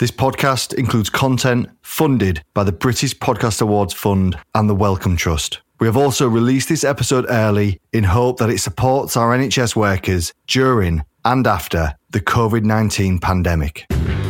This podcast includes content funded by the British Podcast Awards Fund and the Wellcome Trust. We have also released this episode early in hope that it supports our NHS workers during and after the COVID-19 pandemic.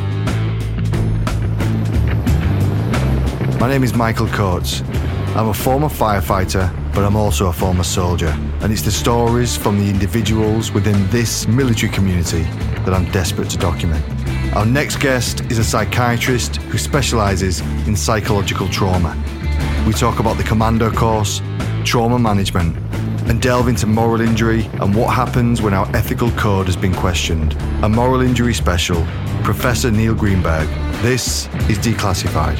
My name is Michael Coates. I'm a former firefighter, but I'm also a former soldier. And it's the stories from the individuals within this military community that I'm desperate to document. Our next guest is a psychiatrist who specialises in psychological trauma. We talk about the commando course, trauma management, and delve into moral injury and what happens when our ethical code has been questioned. A moral injury special, Professor Neil Greenberg. This is Declassified.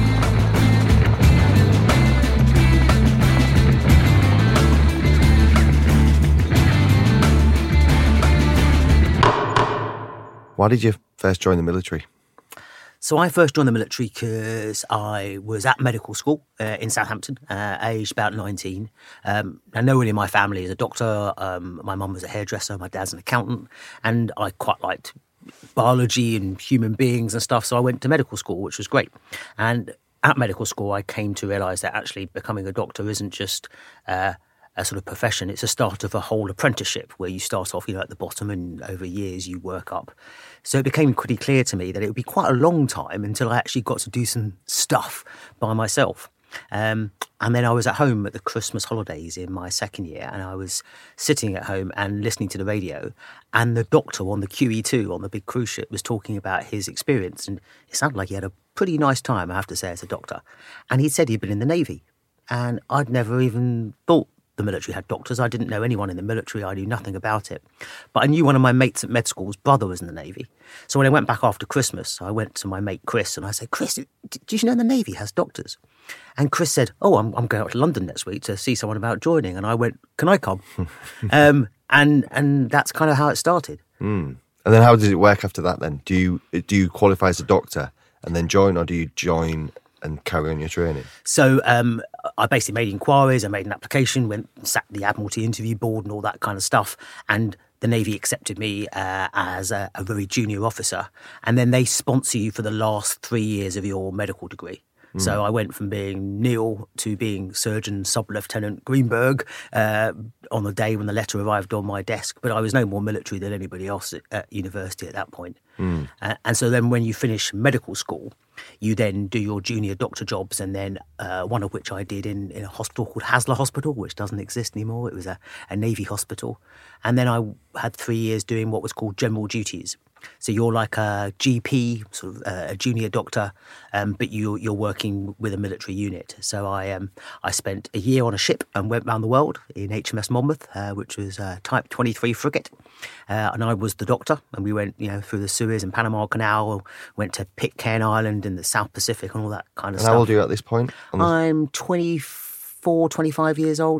Why did you first join the military? So I first joined the military because I was at medical school in Southampton, aged about 19. Now, no one in my family is a doctor. My mum was a hairdresser, my dad's an accountant, and I quite liked biology and human beings and stuff, so I went to medical school, which was great. And at medical school, I came to realise that actually becoming a doctor isn't just a sort of profession. It's a start of a whole apprenticeship where you start off, at the bottom, and over years you work up. So it became pretty clear to me that it would be quite a long time until I actually got to do some stuff by myself. And then I was at home at the Christmas holidays in my second year, and I was sitting at home and listening to the radio, and the doctor on the QE2 on the big cruise ship was talking about his experience, and it sounded like he had a pretty nice time, I have to say, as a doctor. And he said he'd been in the Navy, and I'd never even thought the military had doctors. I didn't know anyone in the military. I knew nothing about it. But I knew one of my mates at med school's brother was in the Navy. So when I went back after Christmas, I went to my mate Chris and I said, Chris, do you know the Navy has doctors? And Chris said, I'm going out to London next week to see someone about joining. And I went, can I come? And that's kind of how it started. And then how did it work after that then? Do you qualify as a doctor and then join, or do you join and carry on your training? So I basically made inquiries, I made an application, sat at the Admiralty interview board and all that kind of stuff, and the Navy accepted me as a very junior officer, and then they sponsor you for the last 3 years of your medical degree. So I went from being Neil to being Surgeon Sub-Lieutenant Greenberg on the day when the letter arrived on my desk. But I was no more military than anybody else at university at that point. And so then when you finish medical school, you then do your junior doctor jobs, and then one of which I did in a hospital called Haslar Hospital, which doesn't exist anymore. It was a Navy hospital. And then I had 3 years doing what was called general duties. So you're like a GP, sort of a junior doctor, but you're working with a military unit. So I spent a year on a ship and went around the world in HMS Monmouth, which was a Type 23 frigate. And I was the doctor, and we went through the Suez and Panama Canal, went to Pitcairn Island in the South Pacific and all that kind of stuff. How old are you at this point? I'm 24, 25 years old.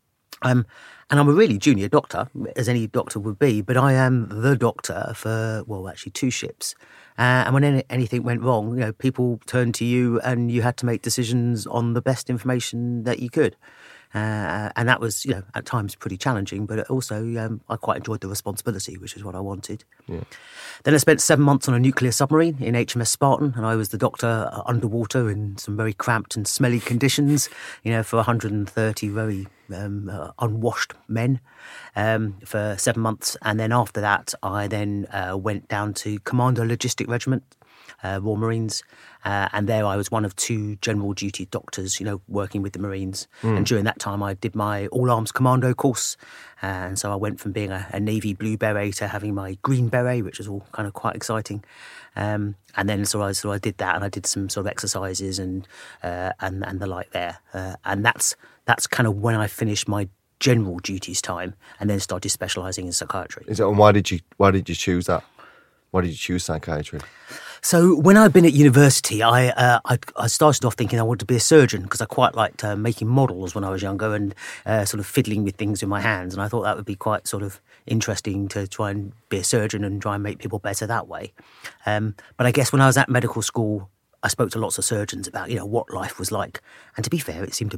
And I'm a really junior doctor, as any doctor would be, but I am the doctor for, actually 2 ships. And when anything went wrong, people turned to you and you had to make decisions on the best information that you could. And that was, at times pretty challenging, but also I quite enjoyed the responsibility, which is what I wanted. Yeah. Then I spent 7 months on a nuclear submarine in HMS Spartan, and I was the doctor underwater in some very cramped and smelly conditions, for 130 very unwashed men for 7 months. And then after that, I then went down to Commando Logistic Regiment, Royal Marines, and there I was one of 2 general duty doctors, working with the Marines. And during that time I did my all-arms commando course, and so I went from being a Navy blue beret to having my green beret, which was all kind of quite exciting. And then so I did that, and I did some sort of exercises and the like there, and that's kind of when I finished my general duties time and then started specialising in psychiatry. And why did you choose that? Why did you choose psychiatry? So when I'd been at university, I started off thinking I wanted to be a surgeon because I quite liked making models when I was younger and sort of fiddling with things with my hands. And I thought that would be quite sort of interesting to try and be a surgeon and try and make people better that way. But I guess when I was at medical school, I spoke to lots of surgeons about, what life was like. And to be fair, it seemed a bit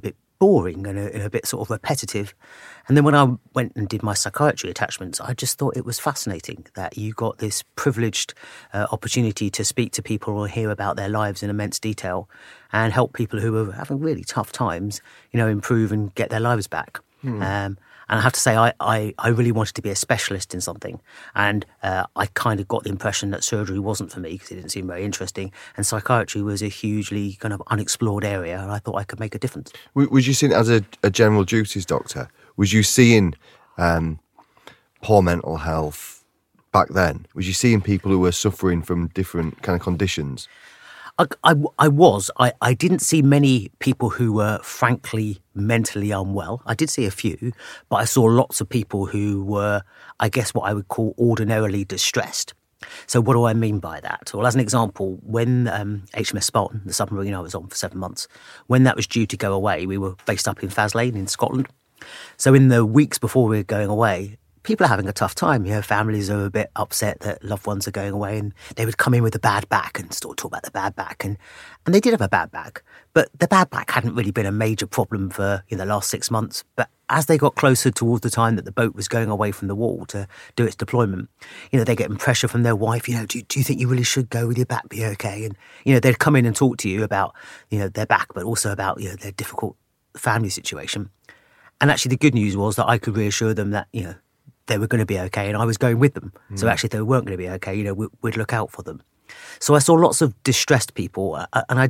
boring and a bit sort of repetitive. And then when I went and did my psychiatry attachments, I just thought it was fascinating that you got this privileged opportunity to speak to people or hear about their lives in immense detail and help people who are having really tough times, improve and get their lives back. And I have to say, I really wanted to be a specialist in something. And I kind of got the impression that surgery wasn't for me because it didn't seem very interesting. And psychiatry was a hugely kind of unexplored area. And I thought I could make a difference. Was you seen as a general duties doctor? Was you seeing poor mental health back then? Was you seeing people who were suffering from different kind of conditions? I was. I didn't see many people who were frankly mentally unwell. I did see a few, but I saw lots of people who were, I guess, what I would call ordinarily distressed. So what do I mean by that? Well, as an example, when HMS Spartan, the submarine I was on for 7 months, when that was due to go away, we were based up in Faslane in Scotland. So in the weeks before we were going away, people are having a tough time. Families are a bit upset that loved ones are going away, and they would come in with a bad back and sort of talk about the bad back. And they did have a bad back, but the bad back hadn't really been a major problem for the last 6 months. But as they got closer towards the time that the boat was going away from the wall to do its deployment, they're getting pressure from their wife. Do you think you really should go? Will your back be okay? And, they'd come in and talk to you about, their back, but also about, their difficult family situation. And actually the good news was that I could reassure them that, they were going to be okay, and I was going with them. So actually, if they weren't going to be okay, we'd look out for them. So I saw lots of distressed people,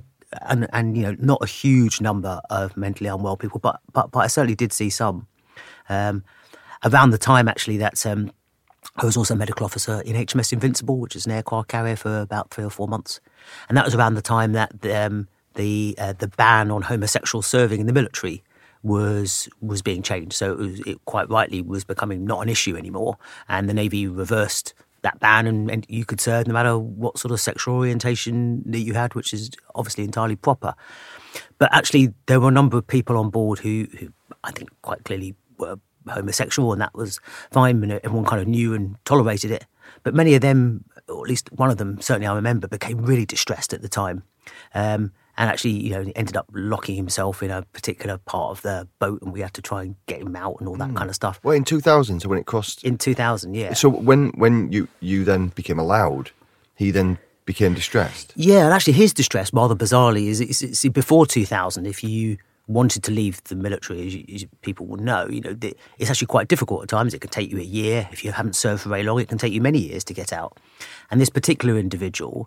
and not a huge number of mentally unwell people, but I certainly did see some. Around the time, actually, that I was also a medical officer in HMS Invincible, which is an aircraft carrier, for about 3 or 4 months, and that was around the time that the ban on homosexual serving in the military was being changed. So it quite rightly was becoming not an issue anymore. And the Navy reversed that ban, and you could serve no matter what sort of sexual orientation that you had, which is obviously entirely proper. But actually, there were a number of people on board who I think quite clearly were homosexual, and that was fine, and everyone kind of knew and tolerated it. But many of them, or at least one of them, certainly I remember, became really distressed at the time. And actually, ended up locking himself in a particular part of the boat, and we had to try and get him out and all that kind of stuff. Well, in 2000, so when it crossed... In 2000, yeah. So when you then became allowed, he then became distressed? Yeah, and actually his distress, rather bizarrely, is before 2000, if you wanted to leave the military, as people will know, it's actually quite difficult at times. It can take you a year. If you haven't served for very long, it can take you many years to get out. And this particular individual...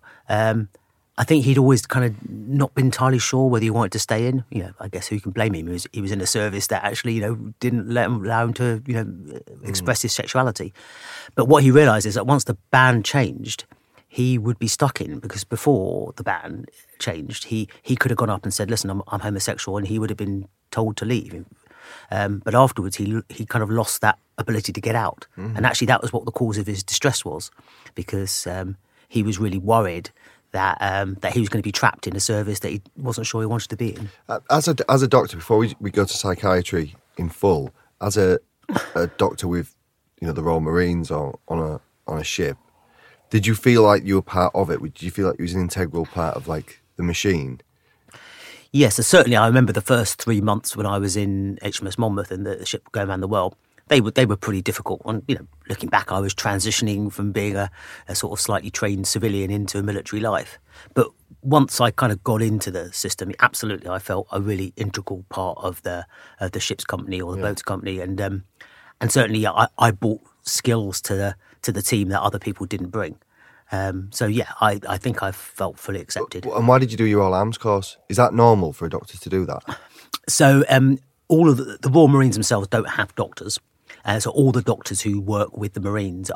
I think he'd always kind of not been entirely sure whether he wanted to stay in. I guess who can blame him? He was in a service that actually, didn't allow him to, express his sexuality. But what he realised is that once the ban changed, he would be stuck in, because before the ban changed, he could have gone up and said, listen, I'm homosexual, and he would have been told to leave. But afterwards, he kind of lost that ability to get out. And actually, that was what the cause of his distress was, because he was really worried that he was going to be trapped in a service that he wasn't sure he wanted to be in. As a doctor, before we go to psychiatry in full, as a doctor with the Royal Marines or on a ship, did you feel like you were part of it? Did you feel like you was an integral part of like the machine? Yes, so certainly I remember the first 3 months when I was in HMS Monmouth and the ship going around the world. They were pretty difficult. And, looking back, I was transitioning from being a sort of slightly trained civilian into a military life. But once I kind of got into the system, absolutely, I felt a really integral part of the ship's company or the boat's company. And certainly I brought skills to the team that other people didn't bring. So, yeah, I think I felt fully accepted. And why did you do your all-arms course? Is that normal for a doctor to do that? So all of the Royal Marines themselves don't have doctors. So all the doctors who work with the Marines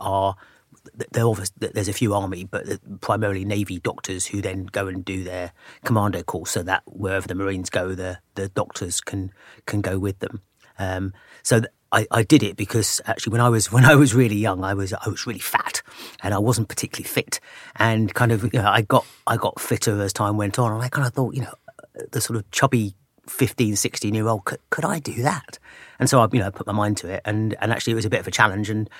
there's a few Army, but primarily Navy doctors who then go and do their commando course, so that wherever the Marines go, the doctors can go with them. So I did it because actually when I was really young, I was really fat and I wasn't particularly fit, and kind of I got fitter as time went on, and I kind of thought the sort of chubby 15, 16-year-old, could I do that? And so I put my mind to it, and actually it was a bit of a challenge, and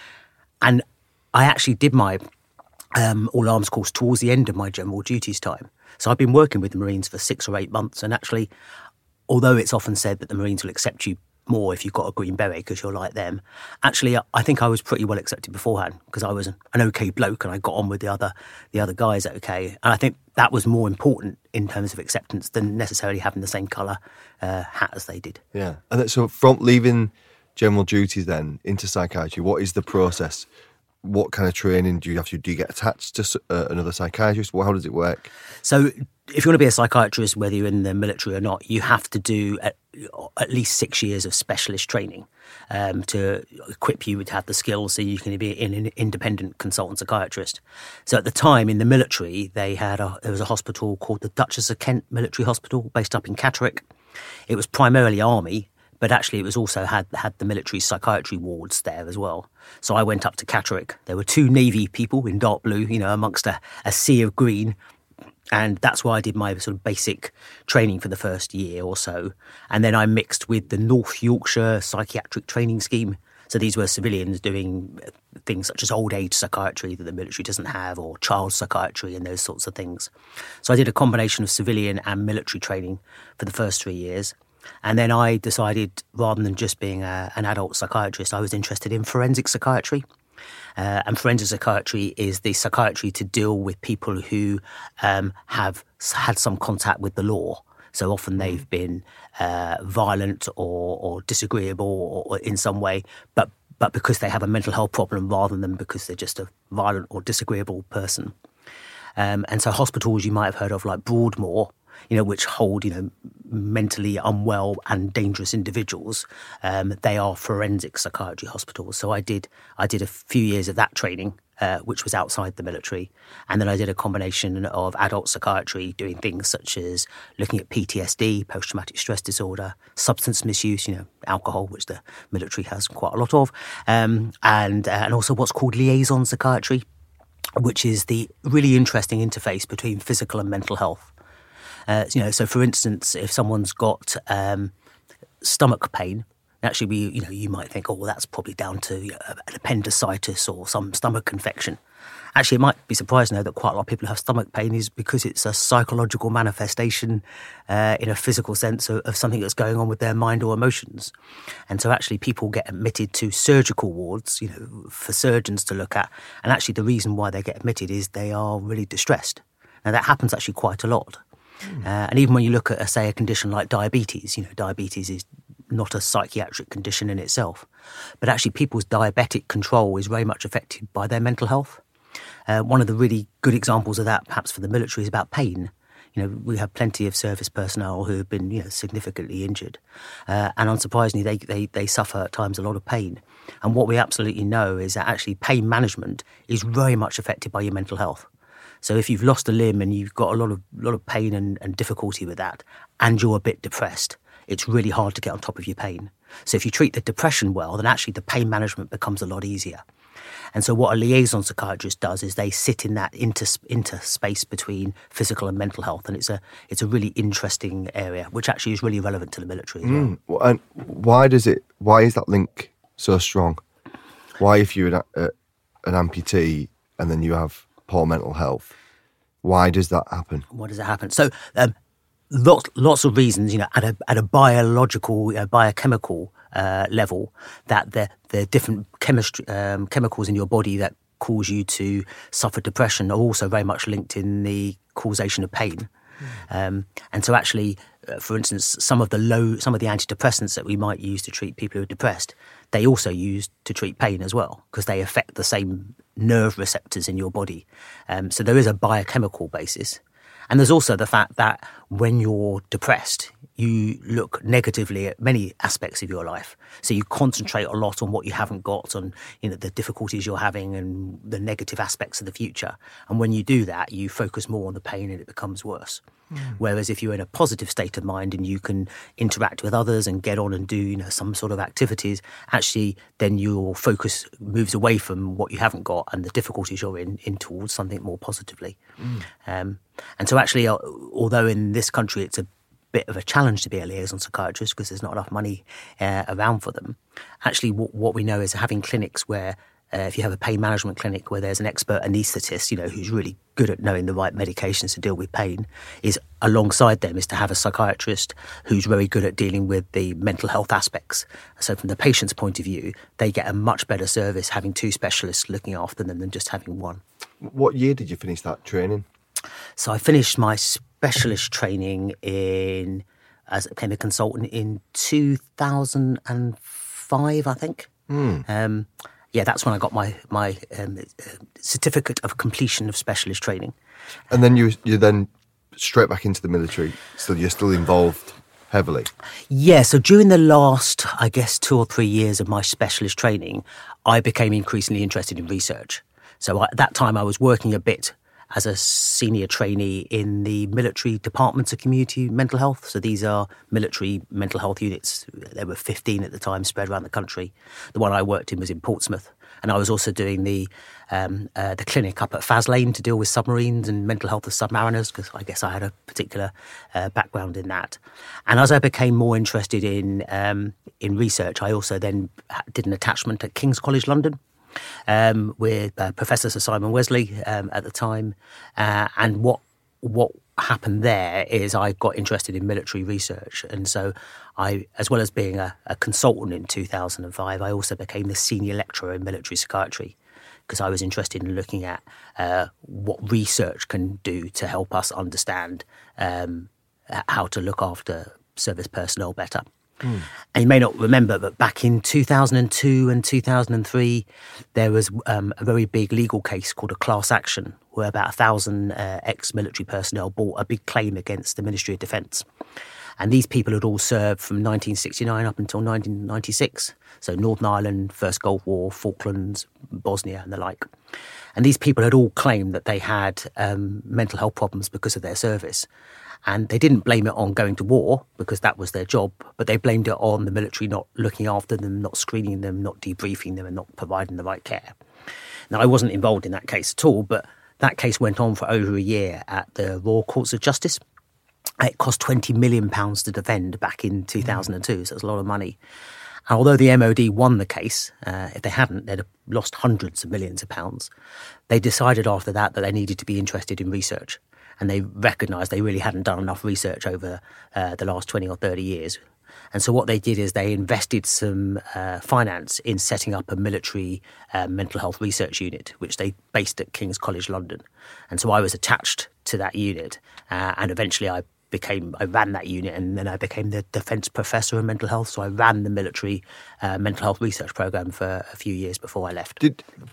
I actually did my all-arms course towards the end of my general duties time. So I've been working with the Marines for 6 or 8 months, and actually although it's often said that the Marines will accept you more if you've got a green beret because you're like them, actually I think I was pretty well accepted beforehand because I was an okay bloke and I got on with the other guys okay. And I think that was more important in terms of acceptance than necessarily having the same colour hat as they did. Yeah. And so from leaving general duties then into psychiatry, what is the process? What kind of training do you have to do? You get attached to another psychiatrist? How does it work? So if you want to be a psychiatrist, whether you're in the military or not, you have to do at least 6 years of specialist training to equip you to have the skills so you can be an independent consultant psychiatrist. So at the time in the military, there was a hospital called the Duchess of Kent Military Hospital based up in Catterick. It was primarily army, but actually it was also had the military psychiatry wards there as well. So I went up to Catterick. There were 2 Navy people in dark blue, amongst a sea of green. And that's why I did my sort of basic training for the first year or so. And then I mixed with the North Yorkshire Psychiatric Training Scheme. So these were civilians doing things such as old age psychiatry that the military doesn't have, or child psychiatry and those sorts of things. So I did a combination of civilian and military training for the first 3 years. And then I decided, rather than just being an adult psychiatrist, I was interested in forensic psychiatry. And forensic psychiatry is the psychiatry to deal with people who have had some contact with the law. So often they've been violent or disagreeable or in some way, but because they have a mental health problem rather than because they're just a violent or disagreeable person. And so hospitals you might have heard of like Broadmoor, which hold, mentally unwell and dangerous individuals. They are forensic psychiatry hospitals. So I did a few years of that training, which was outside the military. And then I did a combination of adult psychiatry, doing things such as looking at PTSD, post-traumatic stress disorder, substance misuse, alcohol, which the military has quite a lot of, and also what's called liaison psychiatry, which is the really interesting interface between physical and mental health. So for instance, if someone's got stomach pain, actually you might think, oh, well, that's probably down to an appendicitis or some stomach infection. Actually, it might be surprising though that quite a lot of people who have stomach pain is because it's a psychological manifestation in a physical sense of something that's going on with their mind or emotions. And so actually people get admitted to surgical wards, for surgeons to look at. And actually the reason why they get admitted is they are really distressed. Now that happens actually quite a lot. And even when you look at, say, a condition like diabetes, diabetes is not a psychiatric condition in itself. But actually people's diabetic control is very much affected by their mental health. One of the really good examples of that, perhaps for the military, is about pain. We have plenty of service personnel who have been, significantly injured. And unsurprisingly, they suffer at times a lot of pain. And what we absolutely know is that actually pain management is very much affected by your mental health. So if you've lost a limb and you've got a lot of pain and difficulty with that, and you're a bit depressed, it's really hard to get on top of your pain. So if you treat the depression well, then actually the pain management becomes a lot easier. And so what a liaison psychiatrist does is they sit in that interspace between physical and mental health, and it's a really interesting area, which actually is really relevant to the military as well. And why is that link so strong? Why, if you're an amputee and then you have poor mental health, why does that happen? Why does it happen? So lots of reasons, at a biological, biochemical level, that the different chemicals in your body that cause you to suffer depression are also very much linked in the causation of pain. And so actually, for instance, some of the antidepressants that we might use to treat people who are depressed, they also use to treat pain as well, because they affect the same nerve receptors in your body. So there is a biochemical basis. And there's also the fact that when you're depressed, you look negatively at many aspects of your life. So you concentrate a lot on what you haven't got, on the difficulties you're having and the negative aspects of the future. And when you do that, you focus more on the pain and it becomes worse. Whereas if you're in a positive state of mind and you can interact with others and get on and do some sort of activities, actually then your focus moves away from what you haven't got and the difficulties you're in towards something more positively. And so actually, although in this country it's a bit of a challenge to be a liaison psychiatrist because there's not enough money around for them, actually what we know is having clinics where if you have a pain management clinic where there's an expert anaesthetist, who's really good at knowing the right medications to deal with pain, is alongside them is to have a psychiatrist who's very good at dealing with the mental health aspects. So from the patient's point of view, they get a much better service having two specialists looking after them than just having one. What year did you finish that training? So I finished my specialist training as I became a consultant in 2005, I think. That's when I got my certificate of completion of specialist training. And then you then straight back into the military, so you're still involved heavily? Yeah, so during the last, I guess, 2 or 3 years of my specialist training, I became increasingly interested in research. So at that time I was working a bit as a senior trainee in the military departments of community mental health. So these are military mental health units. There were 15 at the time spread around the country. The one I worked in was in Portsmouth. And I was also doing the clinic up at Faslane to deal with submarines and mental health of submariners, because I guess I had a particular background in that. And as I became more interested in research, I also then did an attachment at King's College London, with Professor Sir Simon Wesley at the time. And what happened there is I got interested in military research. And so I, as well as being a consultant in 2005, I also became the senior lecturer in military psychiatry, because I was interested in looking at what research can do to help us understand how to look after service personnel better. And you may not remember, but back in 2002 and 2003, there was a very big legal case called a class action, where about 1,000 ex-military personnel brought a big claim against the Ministry of Defence. And these people had all served from 1969 up until 1996. So Northern Ireland, First Gulf War, Falklands, Bosnia and the like. And these people had all claimed that they had mental health problems because of their service. And they didn't blame it on going to war, because that was their job, but they blamed it on the military not looking after them, not screening them, not debriefing them, and not providing the right care. Now, I wasn't involved in that case at all, but that case went on for over a year at the Royal Courts of Justice. It cost £20 million to defend back in 2002, so it was a lot of money. And although the MOD won the case, if they hadn't, they'd have lost hundreds of millions of pounds. They decided after that they needed to be interested in research. And they recognised they really hadn't done enough research over the last 20 or 30 years. And so what they did is they invested some finance in setting up a military mental health research unit, which they based at King's College London. And so I was attached to that unit, and eventually I ran that unit, and then I became the defence professor of mental health. So I ran the military mental health research programme for a few years before I left.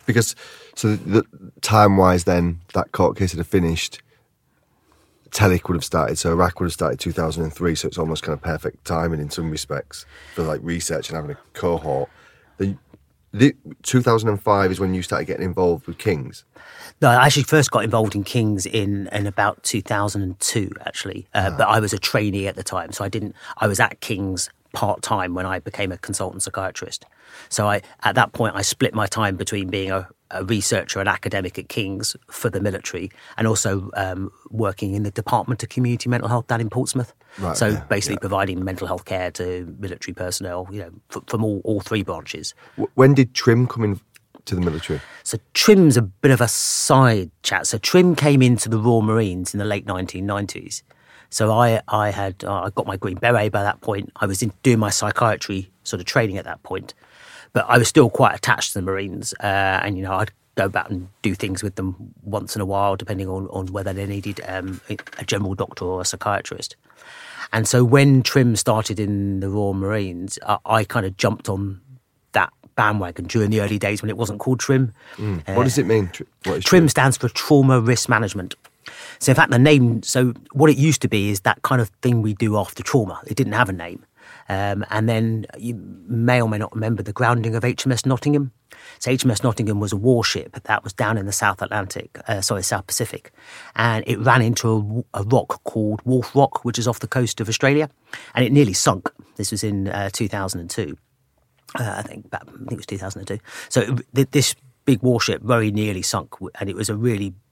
Time-wise then, that court case had finished, TELIC would have started, so Iraq would have started 2003, so it's almost kind of perfect timing in some respects for like research and having a cohort. The 2005 is when you started getting involved with King's? No, I actually first got involved in King's in about 2002, actually, but I was a trainee at the time, so I was at King's part-time when I became a consultant psychiatrist. So at that point, I split my time between being a researcher and academic at King's for the military, and also working in the Department of Community Mental Health down in Portsmouth. Right, basically providing mental health care to military personnel, from all three branches. When did Trim come in to the military? So Trim's a bit of a side chat. So Trim came into the Royal Marines in the late 1990s. So I got my Green Beret by that point. I was doing my psychiatry sort of training at that point. But I was still quite attached to the Marines, and I'd go back and do things with them once in a while, depending on whether they needed a general doctor or a psychiatrist. And so when Trim started in the Royal Marines, I kind of jumped on that bandwagon during the early days when it wasn't called Trim. What does it mean? What is Trim stands for Trauma Risk Management. So in fact, the name, so what it used to be is that kind of thing we do after trauma. It didn't have a name. And then you may or may not remember the grounding of HMS Nottingham. So HMS Nottingham was a warship that was down in the South Pacific. And it ran into a rock called Wolf Rock, which is off the coast of Australia. And it nearly sunk. This was in 2002. I think it was 2002. So this big warship very nearly sunk. And it was a really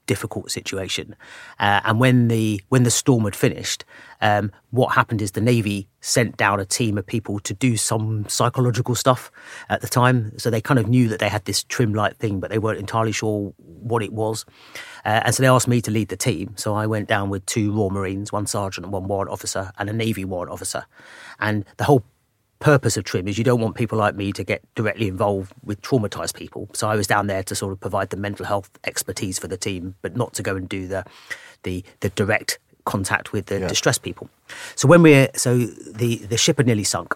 difficult situation. And when the storm had finished, what happened is the Navy sent down a team of people to do some psychological stuff at the time. So they kind of knew that they had this trim-light thing, but they weren't entirely sure what it was. And so they asked me to lead the team. So I went down with 2 Royal Marines, 1 sergeant and 1 warrant officer, and a Navy warrant officer. And the whole purpose of TRIM is you don't want people like me to get directly involved with traumatised people. So I was down there to sort of provide the mental health expertise for the team, but not to go and do the direct contact with the distressed people. So the ship had nearly sunk.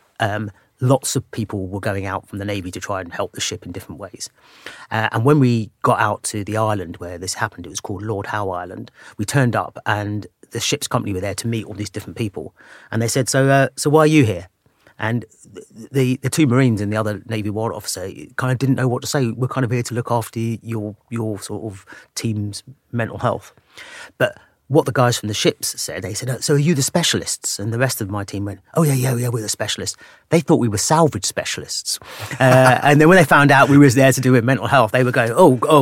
Lots of people were going out from the Navy to try and help the ship in different ways. And when we got out to the island where this happened, it was called Lord Howe Island. We turned up and the ship's company were there to meet all these different people. And they said, so why are you here? And the 2 Marines and the other Navy warrant officer kind of didn't know what to say. We're kind of here to look after your sort of team's mental health. But what the guys from the ships said, they said, so are you the specialists? And the rest of my team went, oh, yeah, we're the specialists. They thought we were salvage specialists. And then when they found out we was there to do with mental health, they were going,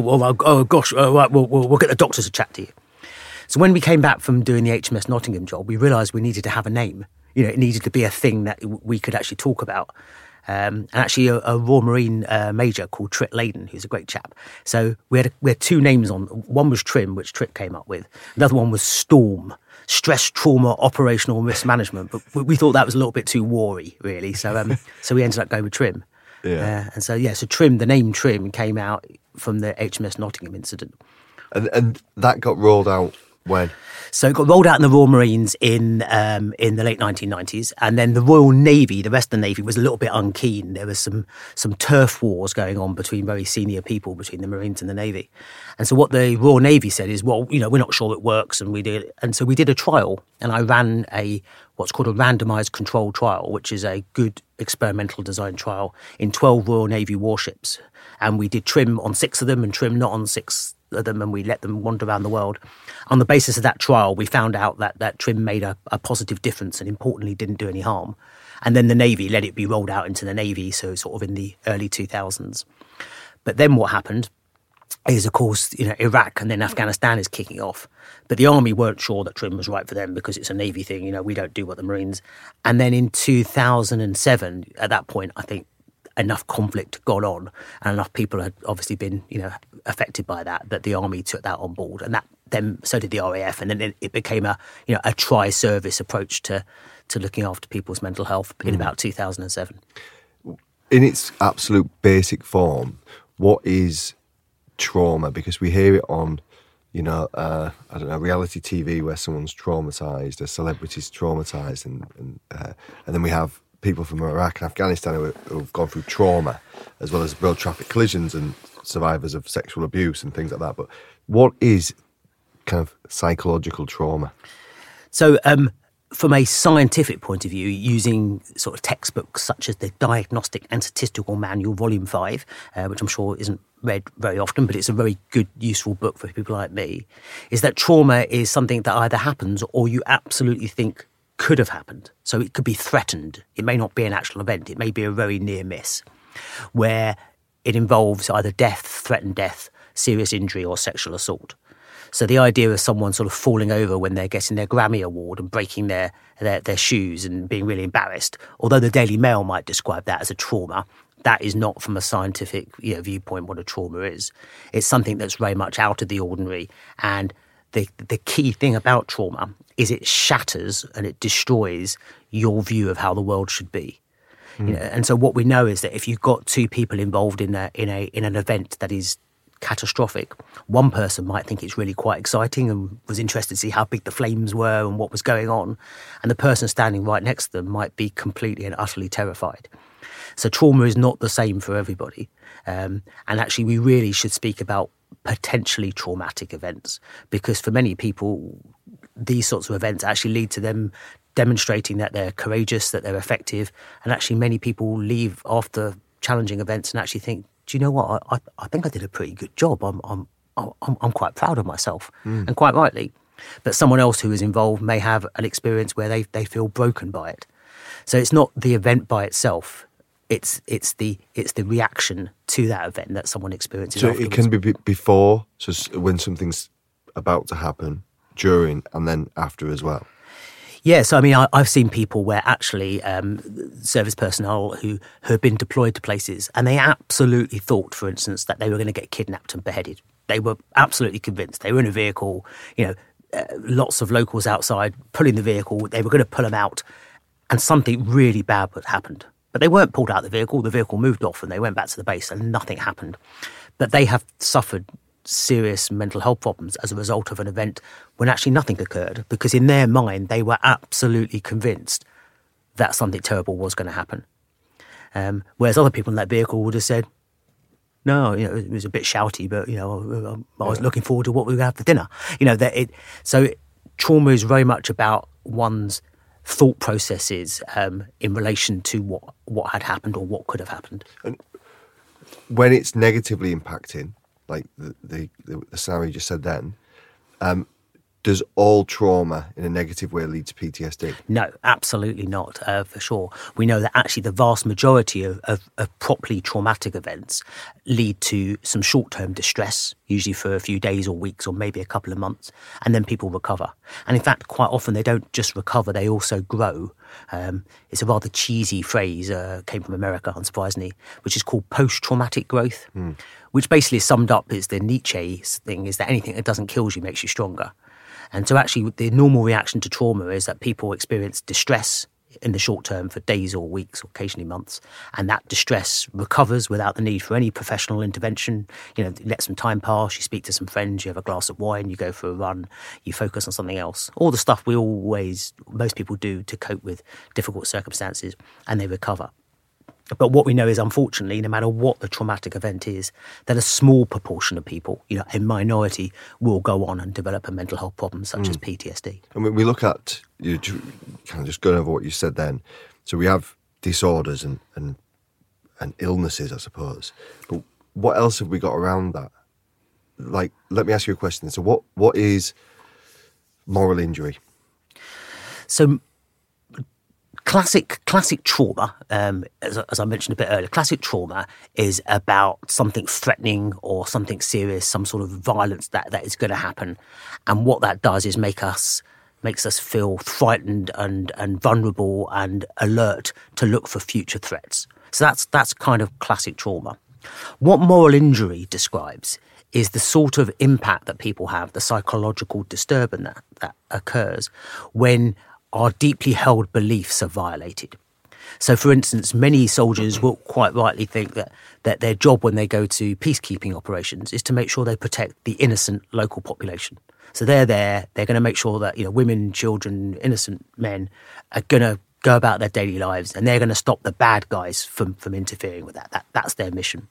oh gosh, right, we'll get the doctors to chat to you. So when we came back from doing the HMS Nottingham job, we realised we needed to have a name. It needed to be a thing that we could actually talk about. And actually a Royal Marine major called Trit Layden, who's a great chap. So we had 2 names on. One was TRIM, which Trit came up with. Another one was STORM, Stress, Trauma, Operational Risk Management. But we thought that was a little bit too war-y, really. So we ended up going with TRIM. Yeah. So TRIM, the name TRIM came out from the HMS Nottingham incident. And that got rolled out when? So it got rolled out in the Royal Marines in the late 1990s, and then the Royal Navy, the rest of the Navy, was a little bit unkeen. There was some turf wars going on between very senior people between the Marines and the Navy, and so what the Royal Navy said is, well, we're not sure it works, and so we did a trial, and I ran what's called a randomised controlled trial, which is a good experimental design trial in 12 Royal Navy warships, and we did TRIM on 6 of them and TRIM not on 6 of them, and we let them wander around the world. On the basis of that trial, we found out that TRIM made a positive difference and importantly didn't do any harm. And then the Navy let it be rolled out into the Navy, so sort of in the early 2000s. But then what happened is, of course, Iraq and then Afghanistan is kicking off. But the Army weren't sure that TRIM was right for them because it's a Navy thing. We don't do what the Marines. And then in 2007, at that point, I think enough conflict got on and enough people had obviously been, affected by that the Army took that on board. And that then so did the RAF. And then it became a tri-service approach to looking after people's mental health in about 2007. In its absolute basic form, what is trauma? Because we hear it on, reality TV where someone's traumatised, a celebrity's traumatised, and then we have people from Iraq and Afghanistan who've gone through trauma, as well as road traffic collisions and survivors of sexual abuse and things like that. But what is kind of psychological trauma? So from a scientific point of view, using sort of textbooks such as the Diagnostic and Statistical Manual, Volume 5, which I'm sure isn't read very often, but it's a very good, useful book for people like me, is that trauma is something that either happens or you absolutely think could have happened. So it could be threatened. It may not be an actual event. It may be a very near miss, where it involves either death, threatened death, serious injury, or sexual assault. So the idea of someone sort of falling over when they're getting their Grammy Award and breaking their shoes and being really embarrassed, although the Daily Mail might describe that as a trauma, that is not from a scientific viewpoint what a trauma is. It's something that's very much out of the ordinary. And the key thing about trauma is it shatters and it destroys your view of how the world should be. And so what we know is that if you've got 2 people involved in an event that is catastrophic, one person might think it's really quite exciting and was interested to see how big the flames were and what was going on, and the person standing right next to them might be completely and utterly terrified. So trauma is not the same for everybody, and actually we really should speak about potentially traumatic events, because for many people these sorts of events actually lead to them demonstrating that they're courageous, that they're effective, and actually many people leave after challenging events and actually think, do you know what, I think I did a pretty good job. I'm quite proud of myself, and quite rightly. But someone else who is involved may have an experience where they feel broken by it. So it's not the event by itself. It's the reaction to that event that someone experiences. So afterwards. it can be before, so when something's about to happen, during, and then after as well? Yeah, so I mean, I've seen people where actually service personnel who have been deployed to places and they absolutely thought, for instance, that they were going to get kidnapped and beheaded. They were absolutely convinced. They were in a vehicle, lots of locals outside pulling the vehicle. They were going to pull them out and something really bad had happened. But they weren't pulled out of the vehicle. The vehicle moved off and they went back to the base and nothing happened. But they have suffered serious mental health problems as a result of an event when actually nothing occurred, because in their mind they were absolutely convinced that something terrible was going to happen. Whereas other people in that vehicle would have said, no, it was a bit shouty, but I was looking forward to what we were going to have for dinner. So trauma is very much about one's thought processes in relation to what had happened or what could have happened. And when it's negatively impacting, like the scenario you just said then, does all trauma in a negative way lead to PTSD? No, absolutely not, for sure. We know that actually the vast majority of properly traumatic events lead to some short-term distress, usually for a few days or weeks or maybe a couple of months, and then people recover. And in fact, quite often they don't just recover, they also grow. It's a rather cheesy phrase, came from America, unsurprisingly, which is called post-traumatic growth, which basically is summed up as the Nietzsche thing, is that anything that doesn't kill you makes you stronger. And so actually the normal reaction to trauma is that people experience distress in the short term for days or weeks or occasionally months, and that distress recovers without the need for any professional intervention. You let some time pass, you speak to some friends, you have a glass of wine, you go for a run, you focus on something else. All the stuff most people do to cope with difficult circumstances, and they recover. But what we know is, unfortunately, no matter what the traumatic event is, that a small proportion of people, a minority, will go on and develop a mental health problem such as PTSD. And when we look at, kind of just going over what you said then, so we have disorders and illnesses, I suppose. But what else have we got around that? Like, let me ask you a question. So what is moral injury? So Classic trauma, as I mentioned a bit earlier, classic trauma is about something threatening or something serious, some sort of violence that is going to happen. And what that does is makes us feel frightened and vulnerable and alert to look for future threats. So that's kind of classic trauma. What moral injury describes is the sort of impact that people have, the psychological disturbance that occurs when our deeply held beliefs are violated. So, for instance, many soldiers will quite rightly think that their job when they go to peacekeeping operations is to make sure they protect the innocent local population. So they're going to make sure that women, children, innocent men are going to go about their daily lives, and they're going to stop the bad guys from interfering with that. That's their mission.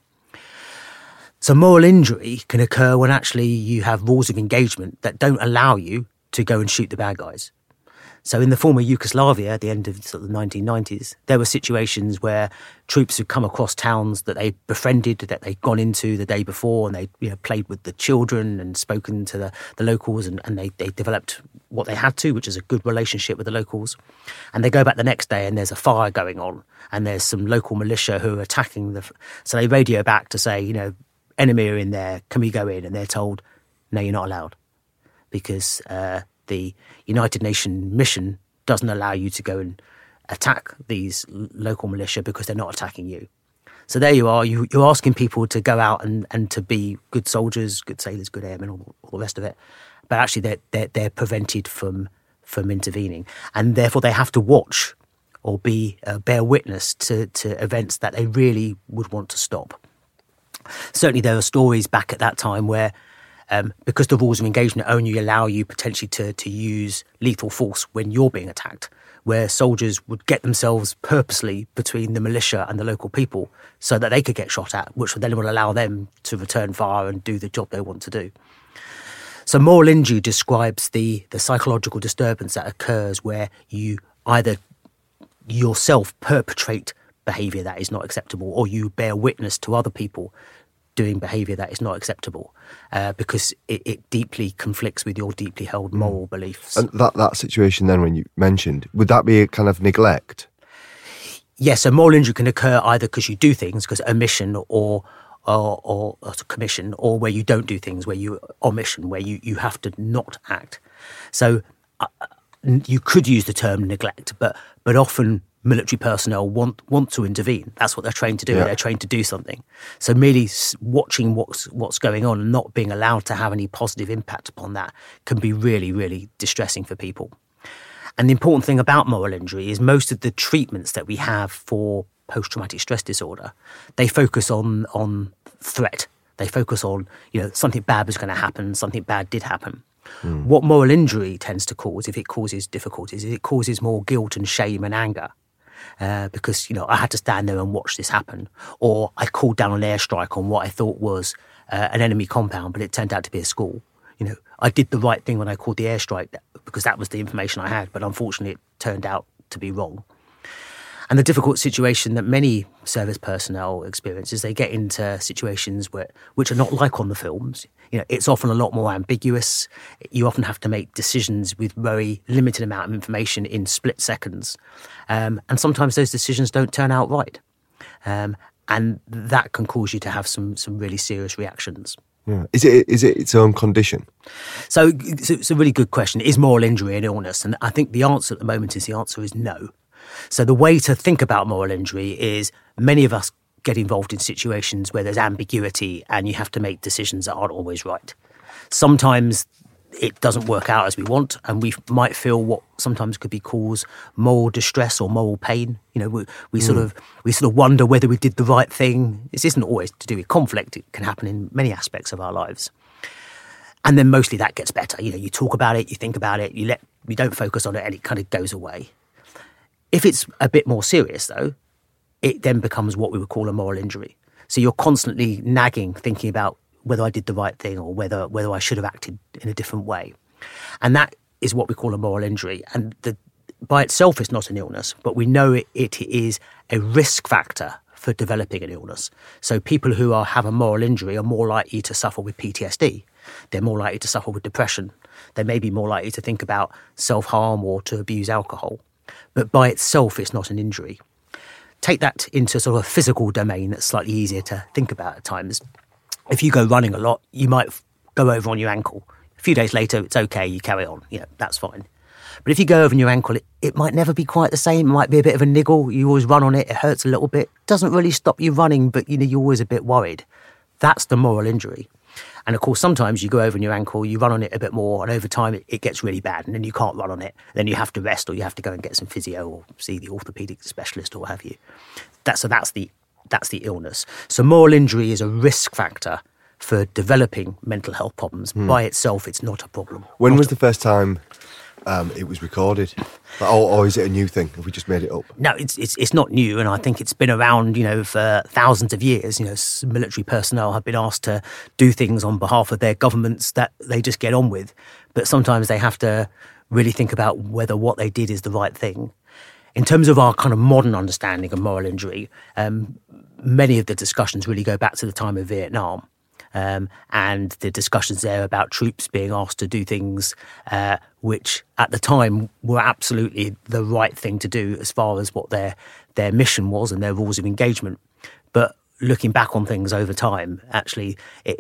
So moral injury can occur when actually you have rules of engagement that don't allow you to go and shoot the bad guys. So in the former Yugoslavia, at the end of the 1990s, there were situations where troops had come across towns that they befriended, that they'd gone into the day before, and they played with the children and spoken to the locals, and they developed what they had to, which is a good relationship with the locals. And they go back the next day and there's a fire going on, and there's some local militia who are attacking so they radio back to say, enemy are in there, can we go in? And they're told, no, you're not allowed, because the United Nations mission doesn't allow you to go and attack these local militia because they're not attacking you. So there you are, you're asking people to go out and to be good soldiers, good sailors, good airmen, all the rest of it. But actually they're prevented from intervening. And therefore they have to watch or bear witness to events that they really would want to stop. Certainly there are stories back at that time where because the rules of engagement only allow you potentially to use lethal force when you're being attacked, where soldiers would get themselves purposely between the militia and the local people so that they could get shot at, which then would allow them to return fire and do the job they want to do. So moral injury describes the psychological disturbance that occurs where you either yourself perpetrate behaviour that is not acceptable, or you bear witness to other people doing behaviour that is not acceptable, because it deeply conflicts with your deeply held moral beliefs. And that situation then, when you mentioned, would that be a kind of neglect? Yes, so moral injury can occur either because you do things, because omission or or a commission, or where you don't do things, where you omission, where you have to not act. So you could use the term neglect, but often military personnel want to intervene. That's what they're trained to do. Yeah. They're trained to do something. So merely watching what's going on and not being allowed to have any positive impact upon that can be really, really distressing for people. And the important thing about moral injury is most of the treatments that we have for post-traumatic stress disorder, they focus on threat. They focus on, something bad was going to happen, something bad did happen. What moral injury tends to cause, if it causes difficulties, is it causes more guilt and shame and anger. Because, I had to stand there and watch this happen. Or I called down an airstrike on what I thought was an enemy compound, but it turned out to be a school. I did the right thing when I called the airstrike because that was the information I had, but unfortunately it turned out to be wrong. And the difficult situation that many service personnel experience is they get into situations which are not like on the films. It's often a lot more ambiguous. You often have to make decisions with very limited amount of information in split seconds. And sometimes those decisions don't turn out right. And that can cause you to have some really serious reactions. Yeah. Is it its own condition? So it's a really good question. Is moral injury an illness? And I think the answer at the moment is no. So the way to think about moral injury is many of us get involved in situations where there's ambiguity and you have to make decisions that aren't always right. Sometimes it doesn't work out as we want, and we might feel what sometimes could be cause moral distress or moral pain. We sort of wonder whether we did the right thing. This isn't always to do with conflict. It can happen in many aspects of our lives. And then mostly that gets better. You talk about it, you think about it, you don't focus on it, and it kind of goes away. If it's a bit more serious, though, it then becomes what we would call a moral injury. So you're constantly nagging, thinking about whether I did the right thing or whether I should have acted in a different way. And that is what we call a moral injury. And by itself, it's not an illness, but we know it is a risk factor for developing an illness. So people who have a moral injury are more likely to suffer with PTSD. They're more likely to suffer with depression. They may be more likely to think about self-harm or to abuse alcohol. But by itself, it's not an injury. Take that into sort of a physical domain that's slightly easier to think about at times. If you go running a lot, you might go over on your ankle. A few days later, it's okay, you carry on. That's fine. But if you go over on your ankle, it might never be quite the same. It might be a bit of a niggle. You always run on it. It hurts a little bit. Doesn't really stop you running, but, you're always a bit worried. That's the moral injury. And of course, sometimes you go over on your ankle, you run on it a bit more, and over time it gets really bad, and then you can't run on it. Then you have to rest, or you have to go and get some physio, or see the orthopaedic specialist, or what have you. That's the illness. So moral injury is a risk factor for developing mental health problems. By itself, it's not a problem. When was the first time it was recorded? Or is it a new thing? Have we just made it up? No, it's not new, and I think it's been around, for thousands of years. Military personnel have been asked to do things on behalf of their governments that they just get on with, but sometimes they have to really think about whether what they did is the right thing. In terms of our kind of modern understanding of moral injury, many of the discussions really go back to the time of Vietnam. And the discussions there about troops being asked to do things which at the time were absolutely the right thing to do as far as what their mission was and their rules of engagement. But looking back on things over time, actually,